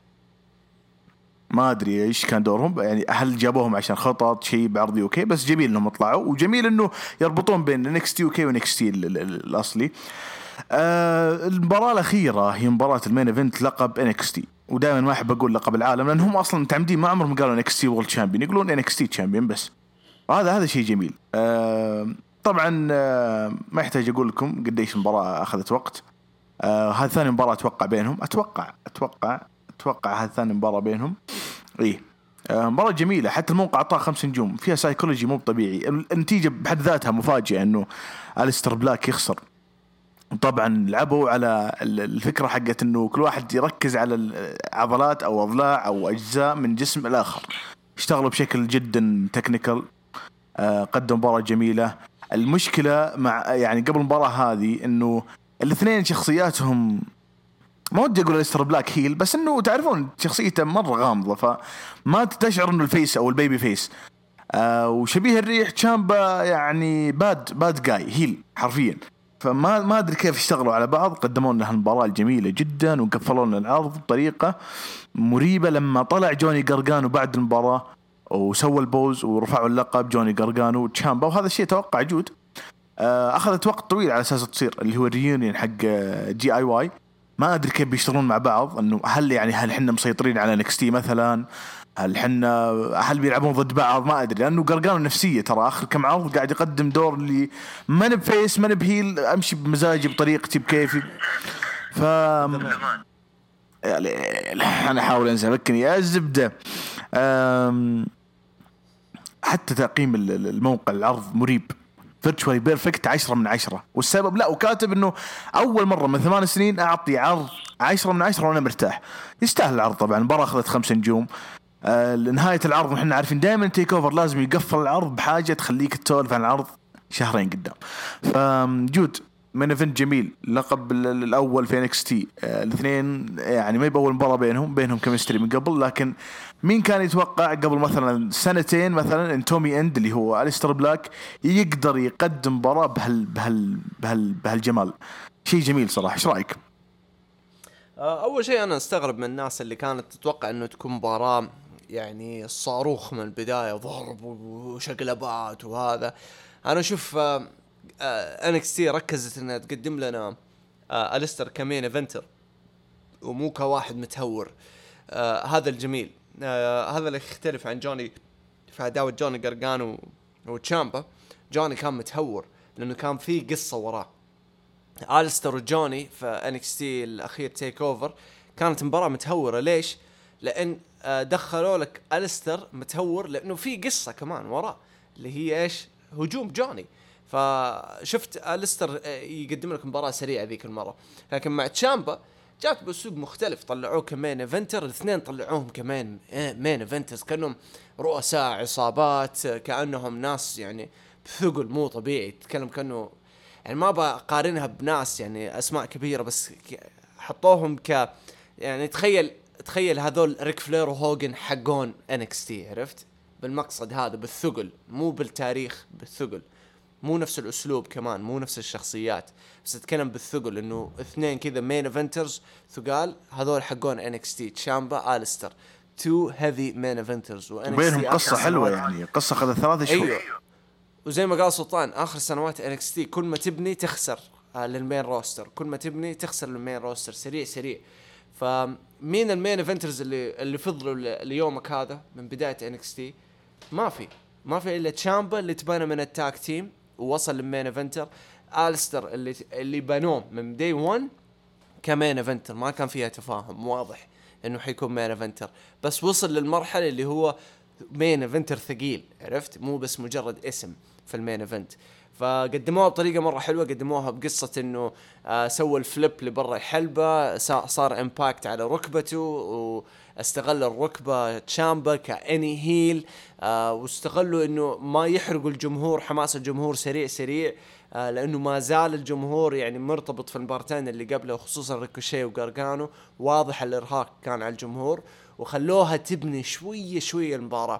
ما ادري ايش كان دورهم، يعني هل جابوهم عشان خطط شيء بعرض يوكي؟ بس جميل انهم طلعوا، وجميل انه يربطون بين نيكست يوكي ونيكست الاصلي. آه المباراه الاخيره هي مباراه المين ايفنت لقب انكستي، ودائما ما احب اقول لقب العالم لانهم اصلا متعمدين ما عمرهم قالوا انكستي وورلد تشامبيون، يقولون انكستي تشامبيون بس. هذا هذا شيء جميل. آه طبعا آه ما يحتاج اقول لكم قديش المباراه اخذت وقت. آه هذه ثاني مباراه اتوقع بينهم، اتوقع اتوقع اتوقع هذه ثاني مباراه بينهم. ايه آه مباراه جميله، حتى الموقع اعطاه خمس نجوم، فيها سايكولوجي مو طبيعي. النتيجه بحد ذاتها مفاجئه انه أليستر بلاك يخسر. طبعا لعبوا على الفكره حقت انه كل واحد يركز على العضلات او اضلاع او اجزاء من جسم الاخر، اشتغلوا بشكل جدا تكنيكال. آه قدموا مباراه جميله. المشكله مع يعني قبل المباراه هذه انه الاثنين شخصياتهم ما ودي اقول أليستر بلاك هيل، بس انه تعرفون شخصيته مره غامضه، فما تشعر انه الفيس او البيبي فيس. آه وشبيه الريح تشامبا يعني باد باد جاي هيل حرفيا. فما ما ادري كيف اشتغلوا على بعض. قدموا لنا هالمباراه الجميله جدا وقفلوا لنا العرض بطريقه مريبه. لما طلع جوني غارغانو بعد المباراه وسوى البوز ورفعوا اللقب جوني غارغانو تشامبا، وهذا الشيء توقع جود. آه اخذت وقت طويل على اساس تصير اللي هو الريونيون حق جي اي واي. ما ادري كيف بيشتغلون مع بعض، انه هل يعني هل احنا مسيطرين على نكستي مثلا، هل حنا هل بيلعبون ضد بعض، ما ادري. لانه غارغانو نفسية ترى اخر كم عرض قاعد يقدم دور اللي ما نبفيس ما نبهيل، امشي بمزاجي بطريقتي بكيفي. ف يعني انا احاول انسى فكني يا الزبده. حتى تقييم الموقع العرض مريب، فيرتشوالي بيرفكت عشرة من عشرة. والسبب لا، وكاتب انه اول مره من ثمان سنين اعطي عرض عشرة من عشرة وانا مرتاح. يستاهل العرض طبعا. المباراه اخذت خمس نجوم. آه لنهايه العرض نحن عارفين دائما تيك اوفر لازم يقفل العرض بحاجه تخليك تسولف عن العرض شهرين قدام. فجود من ايفنت جميل. لقب الاول في انكس تي. آه الاثنين يعني ما يبول مباراه بينهم بينهم كيمستري من قبل، لكن مين كان يتوقع قبل مثلا سنتين مثلا ان تومي اند اللي هو أليستر بلاك يقدر يقدم مباراه بهال بهال بهال بهالجمال. شيء جميل صراحه. ايش رايك؟ اول شيء انا استغرب من الناس اللي كانت تتوقع انه تكون مباراه يعني صاروخ من البدايه، ضرب وشقلبات وهذا. انا اشوف انكس تي ركزت انها تقدم لنا أليستر كمين ايفنتر ومو كواحد متهور. آه هذا الجميل. آه هذا اللي يختلف عن جوني في عداوة جوني غارغانو وتشامبا. جوني كان متهور لأنه كان فيه قصة وراه. أليستر وجوني في إنكس تي الأخير تيك أوفر كانت مباراة متهورة. ليش؟ لأن آه دخلوا لك أليستر متهور لأنه فيه قصة كمان وراه اللي هي إيش؟ هجوم جوني. فشفت أليستر يقدم لك مباراة سريعة ذيك المرة. لكن مع تشامبا جات بأسلوب مختلف. طلعوه كمان ايفنتر. الاثنين طلعوهم كمان مين ايفنترز كأنهم رؤساء عصابات، كأنهم ناس يعني بثقل مو طبيعي. تتكلم كأنه يعني ما بقارنها بناس يعني أسماء كبيرة، بس حطوهم ك يعني تخيل تخيل هذول ريك فلير وهوجن حقون إن إكس تي. عرفت بالمقصد هذا؟ بالثقل مو بالتاريخ، بالثقل. مو نفس الأسلوب كمان، مو نفس الشخصيات، بس أتكلم بالثقل إنه اثنين كذا مين ايفنترز ثقال. هذول حقون إن إكس تي تشامبا أليستر تو هيفي مين ايفنترز، وبينهم قصة حلوة يعني. قصة خذت ثلاثة شهور. أيوه. وزي ما قال سلطان آخر سنوات إن إكس تي كل ما تبني تخسر للمين روستر، كل ما تبني تخسر للمين روستر سريع سريع. فمين المين ايفنترز اللي اللي فضلوا ليومك هذا من بداية إن إكس تي؟ ما في ما في إلا تشامبا اللي تبنى من التاك تيم ووصل للمين ايفنتر. أليستر اللي اللي بنوه من داي وان كمين ايفنتر. ما كان فيها تفاهم واضح انه حيكون مين ايفنتر، بس وصل للمرحله اللي هو مين ايفنتر ثقيل. عرفت؟ مو بس مجرد اسم في المين ايفنت. فقدموها بطريقه مره حلوه. قدموها بقصه انه آه سوى الفليب لبرا الحلبه، صار امباكت على ركبته واستغل الركبه تشامبا كاني هيل. آه واستغلوا انه ما يحرقوا الجمهور، حماس الجمهور سريع سريع. آه لانه ما زال الجمهور يعني مرتبط في المبارتين اللي قبله، خصوصا ريكوشي وغارغانو. واضح الارهاق كان على الجمهور، وخلوها تبني شويه شويه المباراه.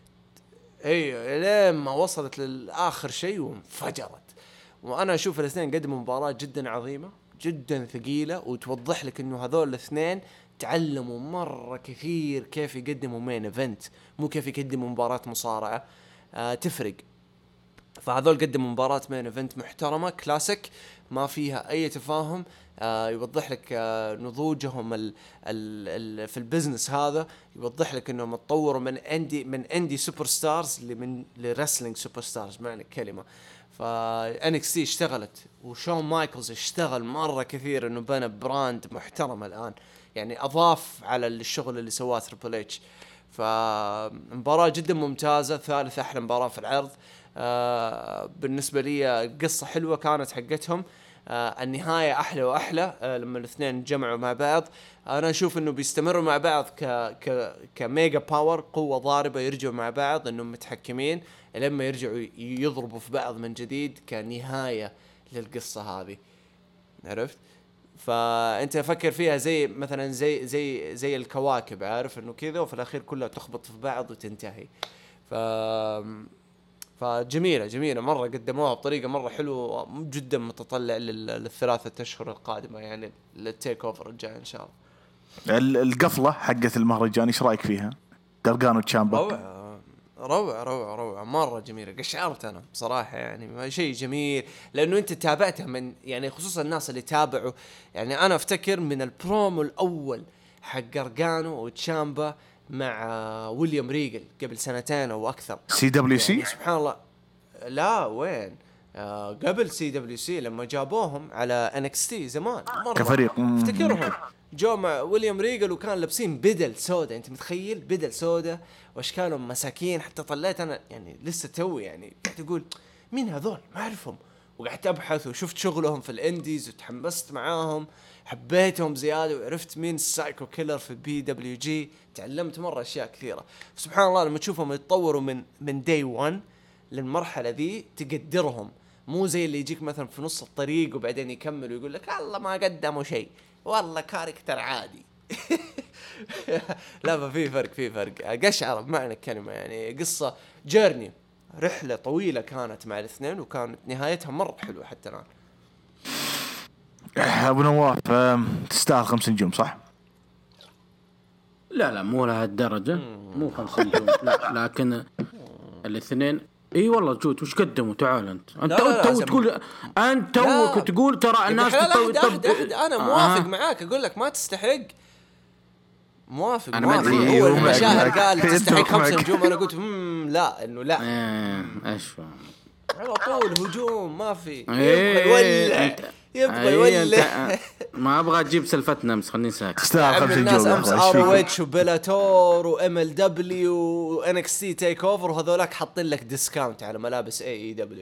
ايوه لما وصلت للآخر شيء وانفجرت. وانا اشوف الاثنين قدموا مباراة جدا عظيمة جدا ثقيلة، وتوضح لك انه هذول الاثنين تعلموا مرة كثير كيف يقدموا مين ايفنت، مو كيف يقدموا مباراة مصارعة. آه تفرق. فهذول قدموا مباراة مين ايفنت محترمة كلاسيك ما فيها اي تفاهم. آه يوضح لك آه نضوجهم ال ال ال في البزنس هذا. يوضح لك انهم تطوروا من اندي من اندي سوبر ستارز لمن لرسلينج سوبر ستارز معنى الكلمة. فا إن إكس تي اشتغلت، وشون مايكلز اشتغل مرة كثير انه بنى براند محترم الان، يعني اضاف على الشغل اللي سواه تريبل اتش. فمباراة جدا ممتازة، ثالث احلى مباراة في العرض. آه بالنسبة لي قصة حلوة كانت حقتهم. آه النهاية أحلى وأحلى آه لما الاثنين جمعوا مع بعض. أنا أشوف إنه بيستمروا مع بعض ك ك كميجا باور، قوة ضاربة، يرجعوا مع بعض إنهم متحكمين لما يرجعوا يضربوا في بعض من جديد كنهاية للقصة هذه. عرفت؟ فأنت فكر فيها زي مثلا زي زي زي الكواكب، عارف إنه كذا وفي الأخير كلها تخبط في بعض وتنتهي. ف فجميلة جميلة مرة، قدموها بطريقة مرة حلوة جدا. متطلع للثلاثة أشهر القادمة يعني للتيك أوفر الجاي إن شاء الله. القفلة حقت المهرجان إيش رأيك فيها؟ غارغانو تشامبا روعة روعة روعة روعة مرة جميلة. قشعرت أنا بصراحة يعني شيء جميل، لأنه أنت تابعتها من يعني خصوصا الناس اللي تابعوا. يعني أنا أفتكر من البرومو الأول حق غارغانو وتشامبا مع ويليام ريغل قبل سنتين أو أكثر. سي دبليو سي يعني سبحان الله. لا وين آه قبل سي دبليو سي لما جابوهم على إن إكس تي زمان مرة كفريق. افتكرهم جو مع ويليام ريغل وكان لابسين بدل سودا. انت متخيل بدل سودا واشكالهم مساكين. حتى طلعت انا يعني لسه توي يعني قاعد اقول مين هذول ما أعرفهم، وقعدت أبحث وشفت شغلهم في الإنديز وتحمست معاهم، حبيتهم زيادة وعرفت مين السايكو كيلر في بي دبليو جي، تعلمت مرة أشياء كثيرة. سبحان الله لما تشوفهم يتطوروا من من داي وان للمرحلة ذي تقدرهم، مو زي اللي يجيك مثلا في نص الطريق وبعدين يكمل ويقول لك الله ما قدموا شيء والله كاركتر عادي. لا ففي فرق في فرق قشعر بمعنى الكلمة، يعني قصة جيرني رحلة طويلة كانت مع الاثنين وكانت نهايتها مرة حلوة حتى الآن. أبو نواف تستاهل خمس نجوم صح؟ لا لا مو لهالدرجة، مو خمس نجوم لا، لكن الاثنين اي والله جود وش قدموا. تعال انت انت تو تقول انت توك تقول ترى الناس تطو... طب... انا موافق آه. معاك اقول لك ما تستحق، موافق أنا موافق ما هو المشاهد قال تستحق خمس نجوم انا قلت امم لا انه لا ايش على طول هجوم ما في يبغى يولع يبغى يولع. ما ابغى اجيب سلفتنا بس خليني ساكت. تستاهل خمس نجوم. الناس امس ار اتش وبلاتور وام ال دبليو وان اكس تي تيك اوفر وهذولك حاطين لك ديسكاونت على ملابس اي اي دبليو.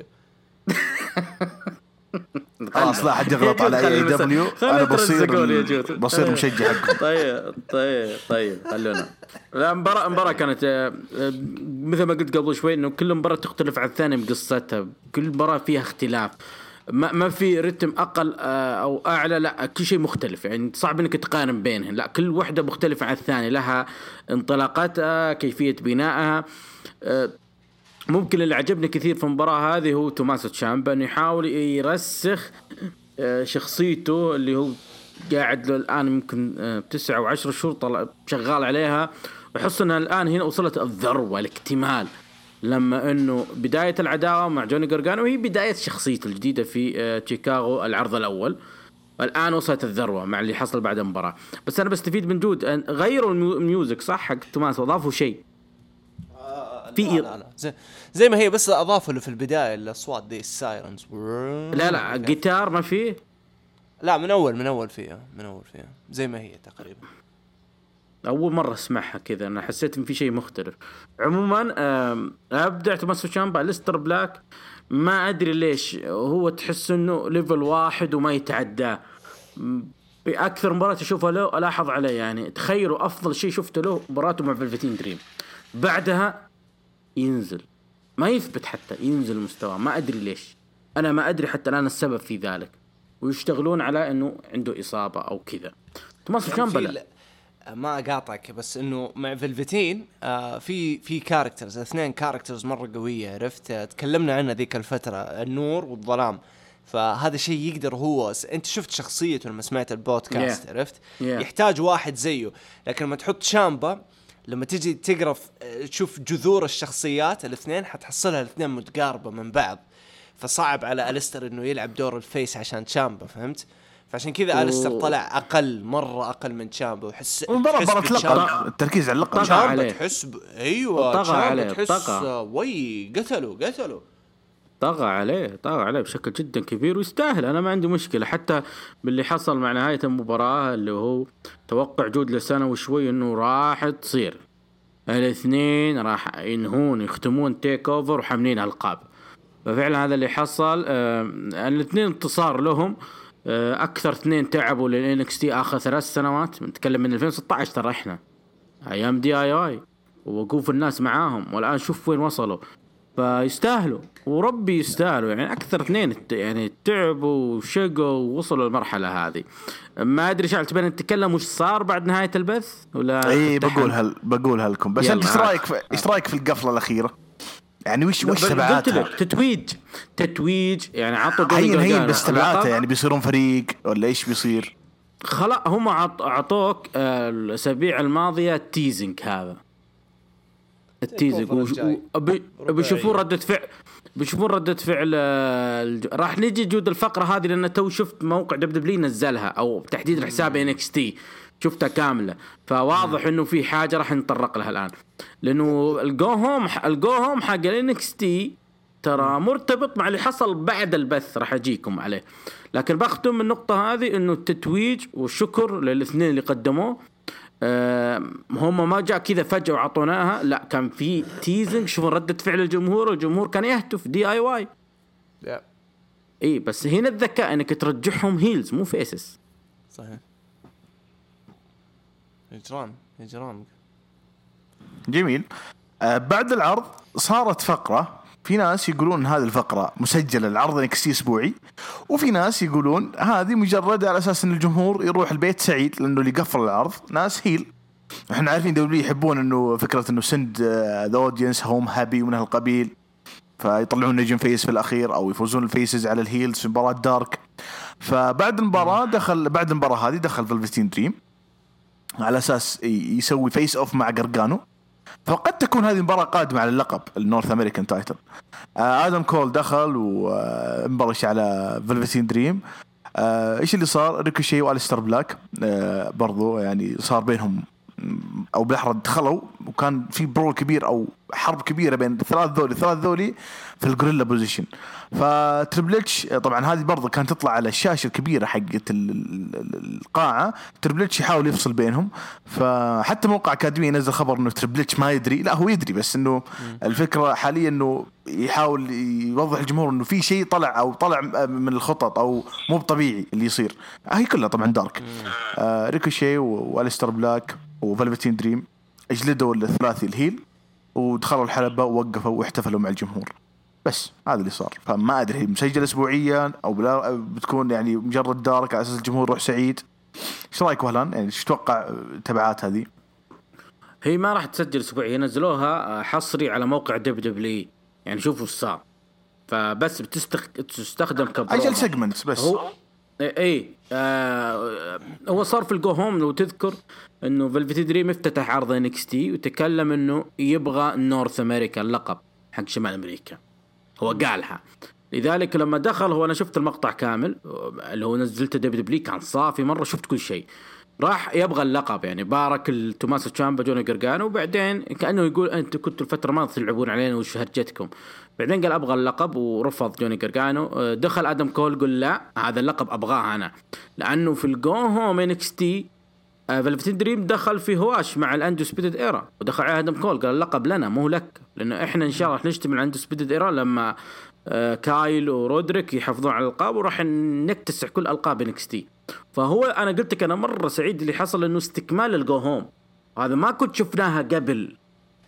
خلاص لا حد يغلط على اي اي دبليو، انا بصير بصير مشجع حقهم. طيب طيب طيب خلونا. لا مباراة مباراة كانت مثل ما قلت قبل شوي انه كل مباراة تختلف عن الثانية بقصتها، كل مباراة فيها اختلاف، ما ما في رتم اقل او اعلى، لا كل شيء مختلف، يعني صعب انك تقارن بينهم، لا كل وحدة مختلفة عن الثانية، لها انطلاقاتها كيفية بنائها. ممكن اللي عجبني كثير في المباراة هذه هو توماسو تشامبا، انه يحاول يرسخ شخصيته اللي هو قاعد له الآن يمكن تسعة وعشر شهور طلع شغال عليها، وحس انها الآن هنا وصلت الذروة الاكتمال، لما انه بداية العداوة مع جوني غارغانو وهي بداية شخصيته الجديدة في شيكاغو العرض الأول، الآن وصلت الذروة مع اللي حصل بعد المباراة. بس أنا بستفيد من جود غيروا الميوزك صح حق توماسو، أضافوا شيء في لا لا لا. زي, زي ما هي بس اضافوا له في البدايه الاصوات دي السايرنز. لا لا جيتار ما فيه، لا من اول من اول فيها من اول فيها زي ما هي تقريبا. اول مره اسمعها كذا، انا حسيت ان في شيء مختلف. عموما ابدع توماسو تشامبا. ليستر بلاك ما ادري ليش هو تحس انه ليفل واحد وما يتعداه، باكثر مباراه اشوفها له الاحظ عليه، يعني تخيلوا افضل شيء شفته له مباراته مع فلفتين دريم، بعدها ينزل ما يثبت حتى ينزل مستوى، ما أدري ليش، أنا ما أدري حتى الآن السبب في ذلك، ويشتغلون على إنه عنده إصابة أو كذا. توماسو تشامبا ما أقاطعك بس إنه مع فلفتين آه في في كاركترز اثنين كاركترز مرة قوية، عرفت تكلمنا عنها ذيك الفترة، النور والظلام، فهذا شيء يقدر هو أنت شفت شخصيته لما سمعت البودكاست yeah. عرفت yeah. يحتاج واحد زيه، لكن لما تحط تشامبا لما تيجي تقرأ تشوف جذور الشخصيات الاثنين حتحصلها الاثنين متقاربة من بعض، فصعب على أليستر إنه يلعب دور الفيس عشان تشامبا، فهمت؟ فعشان كذا أليستر طلع أقل مرة أقل من تشامبا، وحس التركيز على اللقب تشامبا تحس ب... أيوة تشامبا تحس وي قتلوا قتلوا طغى عليه طغى عليه بشكل جدا كبير ويستاهل. أنا ما عندي مشكلة حتى باللي حصل مع نهاية المباراة اللي هو توقع جود لسنة وشوي إنه راح تصير الاثنين راح ينهون يختمون تيك أوفر وحاملين ألقاب، ففعلا هذا اللي حصل. آه الاثنين انتصار لهم، آه أكثر اثنين تعبوا لل إن إكس تي آخر ثلاث سنوات، نتكلم من ألفين وستة عشر ترى إحنا أيام دي آي آي ووقوف الناس معاهم، والآن شوف وين وصلوا، فيستاهلوا وربي يستاهلوا، يعني أكثر اثنين يعني تعبوا وشقوا ووصلوا للمرحلة هذه. ما أدري شعلت بين نتكلم وش صار بعد نهاية البث ولا إيه بقول هل بقولها لكم، بس أنت إيش رأيك في إيش رأيك في القفلة الأخيرة؟ يعني وش وش تبعاتها؟ تتويج تتويج يعني عطوا هين هين بس تبعاتها يعني بيصيرون فريق ولا إيش بيصير؟ خلاص هم عطوك الأسابيع الماضية تيزنج هذا التيزنج وبيشوفون ردة فعل بيشوفون ردة فعل راح نجي جود الفقرة هذه، لأن تو شفت موقع دبليو نزلها أو تحديد الحساب إن إكس تي شفتها كاملة، فواضح إنه في حاجة راح نتطرق لها الآن، لأنه الجوهم الجوهم حق إن إكس تي ترى مرتبط مع اللي حصل بعد البث، راح أجيكم عليه. لكن بختم من النقطة هذه إنه التتويج والشكر للاثنين اللي قدموه، أه هم ما جاء كذا فجأة وعطوناها، لا كان في تيزنج، شوفوا ردة فعل الجمهور، الجمهور كان يهتف دي آي واي yeah. اي بس هنا الذكاء انك ترجعهم هيلز مو فيسس. صحيح. اجرام اجرام. جميل. آه بعد العرض صارت فقرة، في ناس يقولون هذه الفقرة مسجلة العرض انكسي اسبوعي، وفي ناس يقولون هذه مجرد على اساس ان الجمهور يروح البيت سعيد لانه اللي قفل العرض ناس هيل. احنا عارفين دبليو يحبون انه فكرة انه سند ذا اودينس هوم هابي ومن هالقبيل، فيطلعون نجم فيس في الاخير او يفوزون الفيسز على الهيلز في مباراة دارك. فبعد المباراة دخل بعد المباراة هذه دخل فلفتين دريم على اساس يسوي فيس اوف مع قرقانو، فقد تكون هذه المباراة قادمة على اللقب النورث أمريكان تايتل. آه آدم كول دخل ومبرش على فلفتين دريم. آه إيش اللي صار؟ ريكوشي والستر بلاك آه برضو يعني صار بينهم أو بالأحرى دخلوا وكان في برول كبير أو حرب كبيرة بين الثلاث ذولي الثلاث ذولي في الجوريلا بوزيشن. فتريبلتش طبعا هذه برضو كانت تطلع على الشاشة الكبيرة حقة القاعة، تريبلتش يحاول يفصل بينهم. فحتى موقع أكاديمي نزل خبر إنه تريبلتش ما يدري، لا هو يدري بس إنه الفكرة حاليا إنه يحاول يوضح الجمهور إنه في شيء طلع أو طلع من الخطط أو مو طبيعي اللي يصير. هي كلها طبعا دارك. آه ريكوشي والستر بلاك وفلفتين دريم اجلدوا الثلاثي الهيل ودخلوا الحلبة ووقفوا واحتفلوا مع الجمهور. بس هذا اللي صار. فما أدري هي مسجل أسبوعيا أو بلا بتكون يعني مجرد دارك على أساس الجمهور روح سعيد. إيش رأيك وهلان؟ يعني إيش تتوقع تبعات هذه؟ هي ما راح تسجل أسبوعيا، نزلوها حصري على موقع دبليو دبليو يعني شوفوا إيش صار. فبس بتستخ... تستخدم كبرومو أجل سيجمنت بس. هو اي آه هو صار في الجو هوم لو تذكر انه فلفتي دريم افتتح عرض انكس تي وتكلم انه يبغى نورث امريكا اللقب حق شمال امريكا، هو قالها. لذلك لما دخل هو انا شفت المقطع كامل اللي هو نزلته دبليو دبليو كان صافي مره، شفت كل شيء. راح يبغى اللقب يعني بارك التوماس تشامبا جوني قرقانو، وبعدين كأنه يقول أنتوا كنتوا الفترة ما تلعبون علينا وش هرجتكم. بعدين قال أبغى اللقب ورفض جوني قرقانو. دخل آدم كول قل لا هذا اللقب أبغاه أنا، لأنه في الجو هوم إنكس تي فلفتين دريم دخل في هواش مع الأندسبيدد إيرا، ودخل على آدم كول قال اللقب لنا مو لك، لأنه إحنا إن شاء الله نجتمع الأندسبيدد إيرا لما كايل ورودريك يحافظون على الألقاب وراح نكتسح كل ألقاب إنكس تي. فهو أنا قلت لك أنا مرة سعيد اللي حصل إنه استكمال الجو هوم، هذا ما كنت شفناها قبل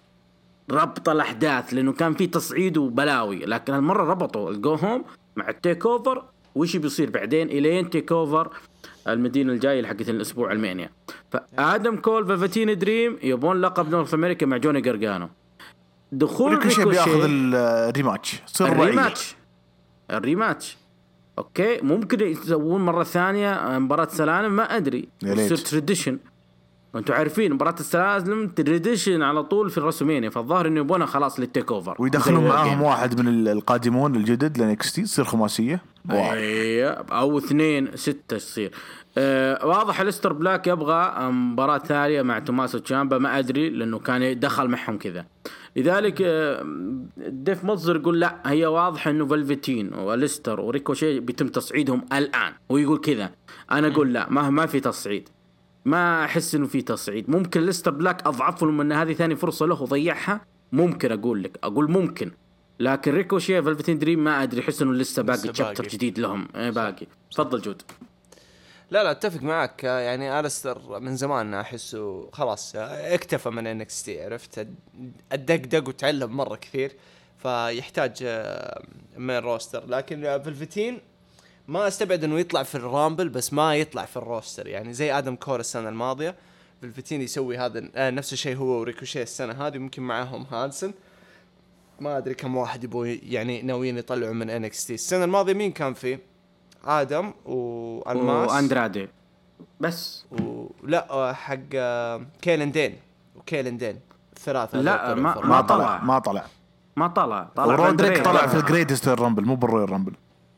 ربط الأحداث لأنه كان في تصعيد وبلاوي، لكن هالمرة ربطوا الجو هوم مع التيك أوفر وإيش بيصير بعدين إلين تيك أوفر المدينة الجاية حقت الأسبوع المانيا. فآدم كول فلفتين دريم يبون لقب نورث أمريكا مع جوني قرقانو. دخول ريكوشي بياخذ الريماتش، الريماتش الريماتش اوكي ممكن يسوون مره ثانيه مباراه سلالم ما ادري يصير تراديشن. انتوا عارفين مباراه السلالم تراديشن على طول في الرسومينيا، فالظاهر انه يبونها خلاص للتيك اوفر ويدخلون معاهم واحد من القادمون الجدد لنكس تي تصير خماسيه اي او اثنين ستة تصير. آه واضح الستر بلاك يبغى مباراه ثانيه مع توماس تشامبا ما ادري لانه كان دخل معهم كذا. لذلك ديف مصدر يقول لا هي واضح انه فلفتين وليستر وريكوشي بيتم تصعيدهم الان، ويقول كذا. انا اقول لا ما ما في تصعيد، ما احس انه في تصعيد. ممكن ليستر بلاك اضعف لهم ان هذه ثاني فرصه له وضيعها، ممكن اقول لك اقول ممكن، لكن ريكوشي فلفتين دريم ما ادري احس انه لسه باقي تشابتر جديد لهم باقي. تفضل جود. لا لا اتفق معك، يعني ألستر من زمان احسه خلاص اكتفى من انكس تي، عرفت الدقدق وتعلم مره كثير فيحتاج من الروستر. لكن فلفتين ما استبعد انه يطلع في الرامبل بس ما يطلع في الروستر، يعني زي ادم كور السنه الماضيه فلفتين يسوي هذا نفس الشيء هو وريكوشي السنه هذه، ممكن معاهم هانسن، ما ادري كم واحد يبغوا يعني ناويين يطلعوا من انكس تي. السنه الماضيه مين كان فيه؟ آدم والماس واندرادي بس ولا حق كيلن دين وكيلن دين الثلاثة. لا ما, ما طلع ما طلع ما طلع طلع رودريك طلع في الجريتست رامبل مو بالرويال رامبل.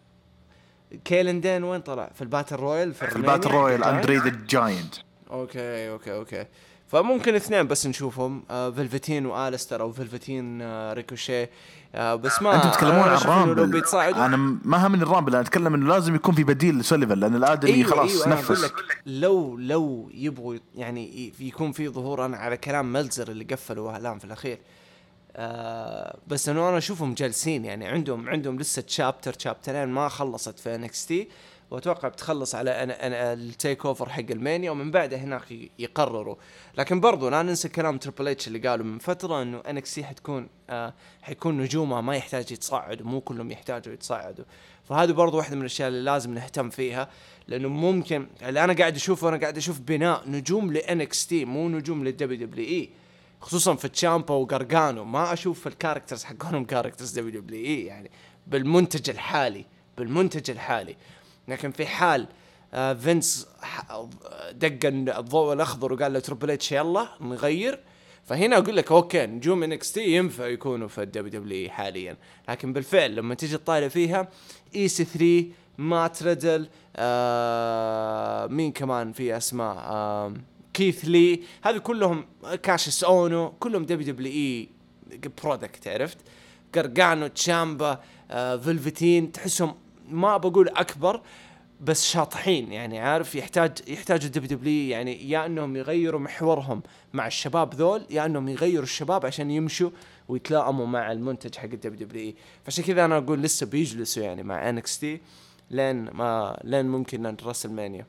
كيلن دين وين طلع؟ في الباتل رويال في, في الباتل رويال اندري ذا جاينت. اوكي اوكي اوكي فممكن اثنين بس نشوفهم، آه فلفتين وآلستر او فلفتين آه ريكوشي. آه بس ما انتوا تتكلمون عن الرامبل، انا ما هم من الرامبل، انا اتكلم انه لازم يكون في بديل لسوليفان لان الادمي أيوة خلاص أيوة نفس. لو لو يبغوا يعني يكون في ظهور، انا على كلام ملزر اللي قفلوا اعلام في الاخير آه بس انه انا اشوفهم جالسين يعني عندهم عندهم لسه تشابتر تشابترين ما خلصت في إن إكس تي، واتوقع بتخلص على أنا أنا التيك اوفر حق المانيا، ومن بعدها هناك يقرروا. لكن برضو لا ننسى كلام تريبل اتش اللي قالوا من فتره انه إن إكس تي حتكون آه حيكون نجومها ما يحتاج يتصعدوا، مو كلهم يحتاجوا يتصعدوا. فهذا برضو واحده من الاشياء اللي لازم نهتم فيها، لانه ممكن اللي انا قاعد اشوفه انا قاعد اشوف بناء نجوم ل إن إكس تي مو نجوم للدبليو دبليو اي، خصوصا في تشامبا وغارغانو. ما اشوف في الكاركترز حقهم كاركترز دبليو دبليو اي يعني بالمنتج الحالي بالمنتج الحالي. لكن في حال آه فينس دق الضوء الاخضر وقال له تريبل اتش يلا نغير، فهنا اقول لك اوكي نجوم إن إكس تي ينفع يكونوا في الدبليو دبليو اي حاليا. لكن بالفعل لما تيجي تطالع فيها اي سي ثلاثة مات ريدل آه مين كمان في اسماء آه كيث لي، هذه كلهم كاشس اونو كلهم دبليو دبليو اي برودكت عرفت. غارغانو تشامبا آه فيلفتين تحسهم ما بقول اكبر بس شاطحين يعني عارف، يحتاج يحتاج الدبليو دبليو يعني يا انهم يغيروا محورهم مع الشباب ذول يا انهم يغيروا الشباب عشان يمشوا ويتلائموا مع المنتج حق الدبليو دبليو اي. فعشان كذا انا اقول لسه بيجلسوا يعني مع إن إكس تي لين ما لين ممكن نرسل المانيا.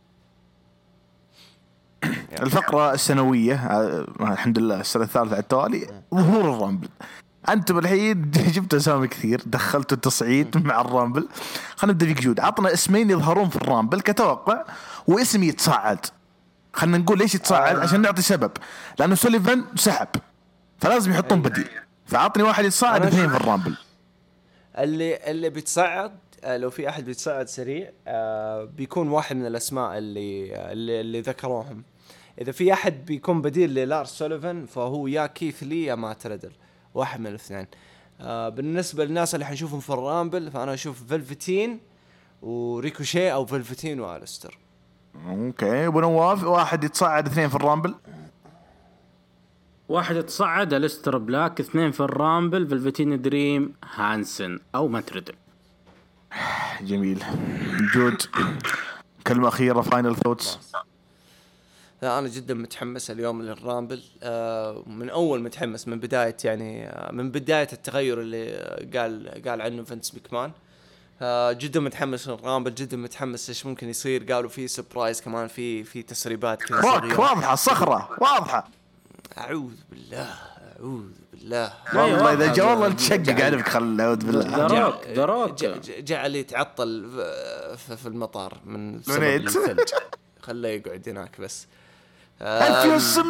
الفقرة السنوية الحمد لله السنة الثالثة على التوالي ظهور الرامبل. أنتم الحين جبتوا أسامي كثير دخلتوا التصعيد مع الرامبل. خلنا نبدأ فيك جود، عطنا اسمين يظهرون في الرامبل كتوقع واسم يتصاعد. خلنا نقول ليش يتصاعد عشان نعطي سبب، لأنه سوليفان سحب فلازم يحطون بديل. فعطني واحد يتصاعد اثنين في الرامبل. اللي اللي بيتصاعد لو في أحد بيتصاعد سريع بيكون واحد من الأسماء اللي اللي, اللي ذكروهم. إذا في أحد بيكون بديل للارس سوليفان فهو يا كيث لي يا مات ريدل، واحد من الاثنين. آه بالنسبة للناس اللي حنشوفهم في الرامبل فأنا أشوف فيلفتين وريكوشي أو فيلفتين وألستر. أوكي أبو نواف، واحد يتصعد اثنين في الرامبل. واحد يتصعد ألستر بلاك، اثنين في الرامبل فيلفتين دريم هانسن أو ماتريدل. جميل جود، كلمة أخيرة فاينل ثوتس. لا أنا جدا متحمس اليوم للرامبل، آه من أول متحمس من بداية يعني آه من بداية التغير اللي قال قال عنه فينس ماكمان. آه جدا متحمس للرامبل، جدا متحمس إيش ممكن يصير. قالوا في سبرايز كمان، في في تسريبات كذا صغيرة واضحة، الصخرة واضحة. أعوذ بالله أعوذ بالله والله إذا جاء والله تشقق عارفك خل أعوذ بالله. دروك دروك جعل يتعطل في المطار من سبب الثلج، خليه يقعد هناك بس. لا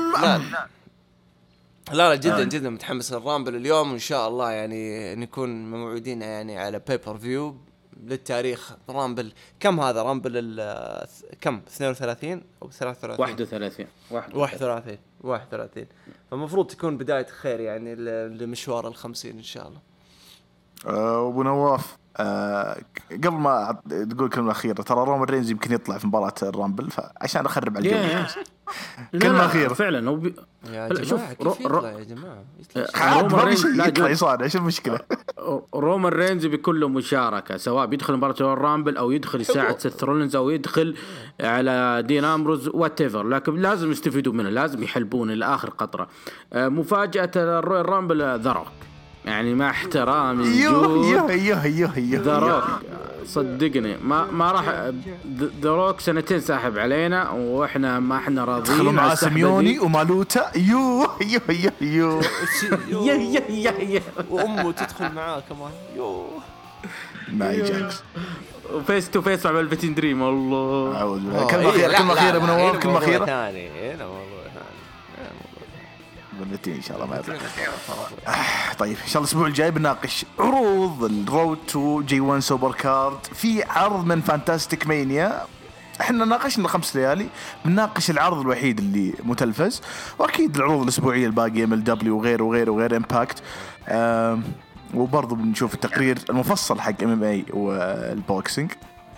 لا جدا جدا متحمس للرامبل اليوم، وإن شاء الله يعني نكون موعودين يعني على بيبر فيو للتاريخ. رامبل كم هذا رامبل كم اثنين وثلاثين أو ثلاثة وثلاثين واحد وثلاثين واحد وثلاثين واحد وثلاثين فمفروض تكون بداية خير يعني لمشوار الخمسين إن شاء الله. أبو نواف أه قبل ما تقول كلمة أخيرة، ترى رومان رينز يمكن يطلع في مباراة الرامبل فعشان أخرب على الجو. كلمة أخيرة فعلا هو بي... يا جماعة شوف كيف يطلع يا جماعة رومان رينز يطلع يصارع، إيش المشكلة؟ رومان رينز بيكون له مشاركة سواء بيدخل مباراة الرامبل أو يدخل يساعد سيث رولينز أو يدخل على دين أمبروز واتيفر، لكن لازم يستفيدوا منه، لازم يحلبون إلى آخر قطرة. مفاجأة الرامبل ذروك يعني مع احترامي يوه يوه يوه يوه يوه دروك صدقني ما ما راح دروك سنتين ساحب علينا واحنا ما احنا راضيين مع سيميوني ومالوتا. يوه يوه يوه يوه يا يا يا وامه تدخل معاه كمان يوه ما يجاكس وفيس تو فيس مع فيلفتين دريم. والله اعوذ. كلمة أخيرة كلمة أخيرة من نواف، كلمة أخيرة ثاني هنا موضوع بنتين إن شاء الله ما يطلع. طيب إن شاء الله الأسبوع الجاي بناقش عروض الرود تو جي وان سوبر كارد. في عرض من فانتاستيك مانيا، احنا ناقشنا خمس ليالي، بنناقش العرض الوحيد اللي متلفز، واكيد العروض الاسبوعيه الباقيه ام ال دبليو وغيره وغيره وغير امباكت. وبرضه بنشوف التقرير المفصل حق ام ام اي والبوكسينج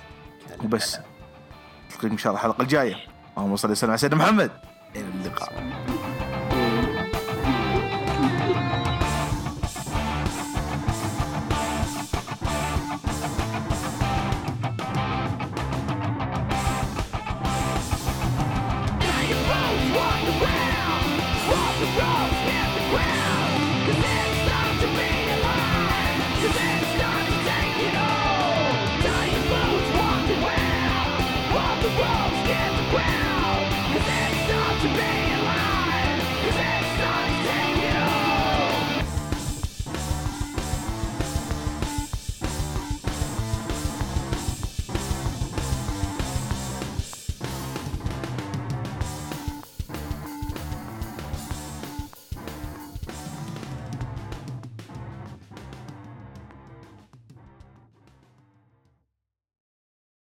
وبس. نلقاكم ان شاء الله الحلقه الجايه. اللهم صل وسلم على سيدنا محمد. الى اللقاء.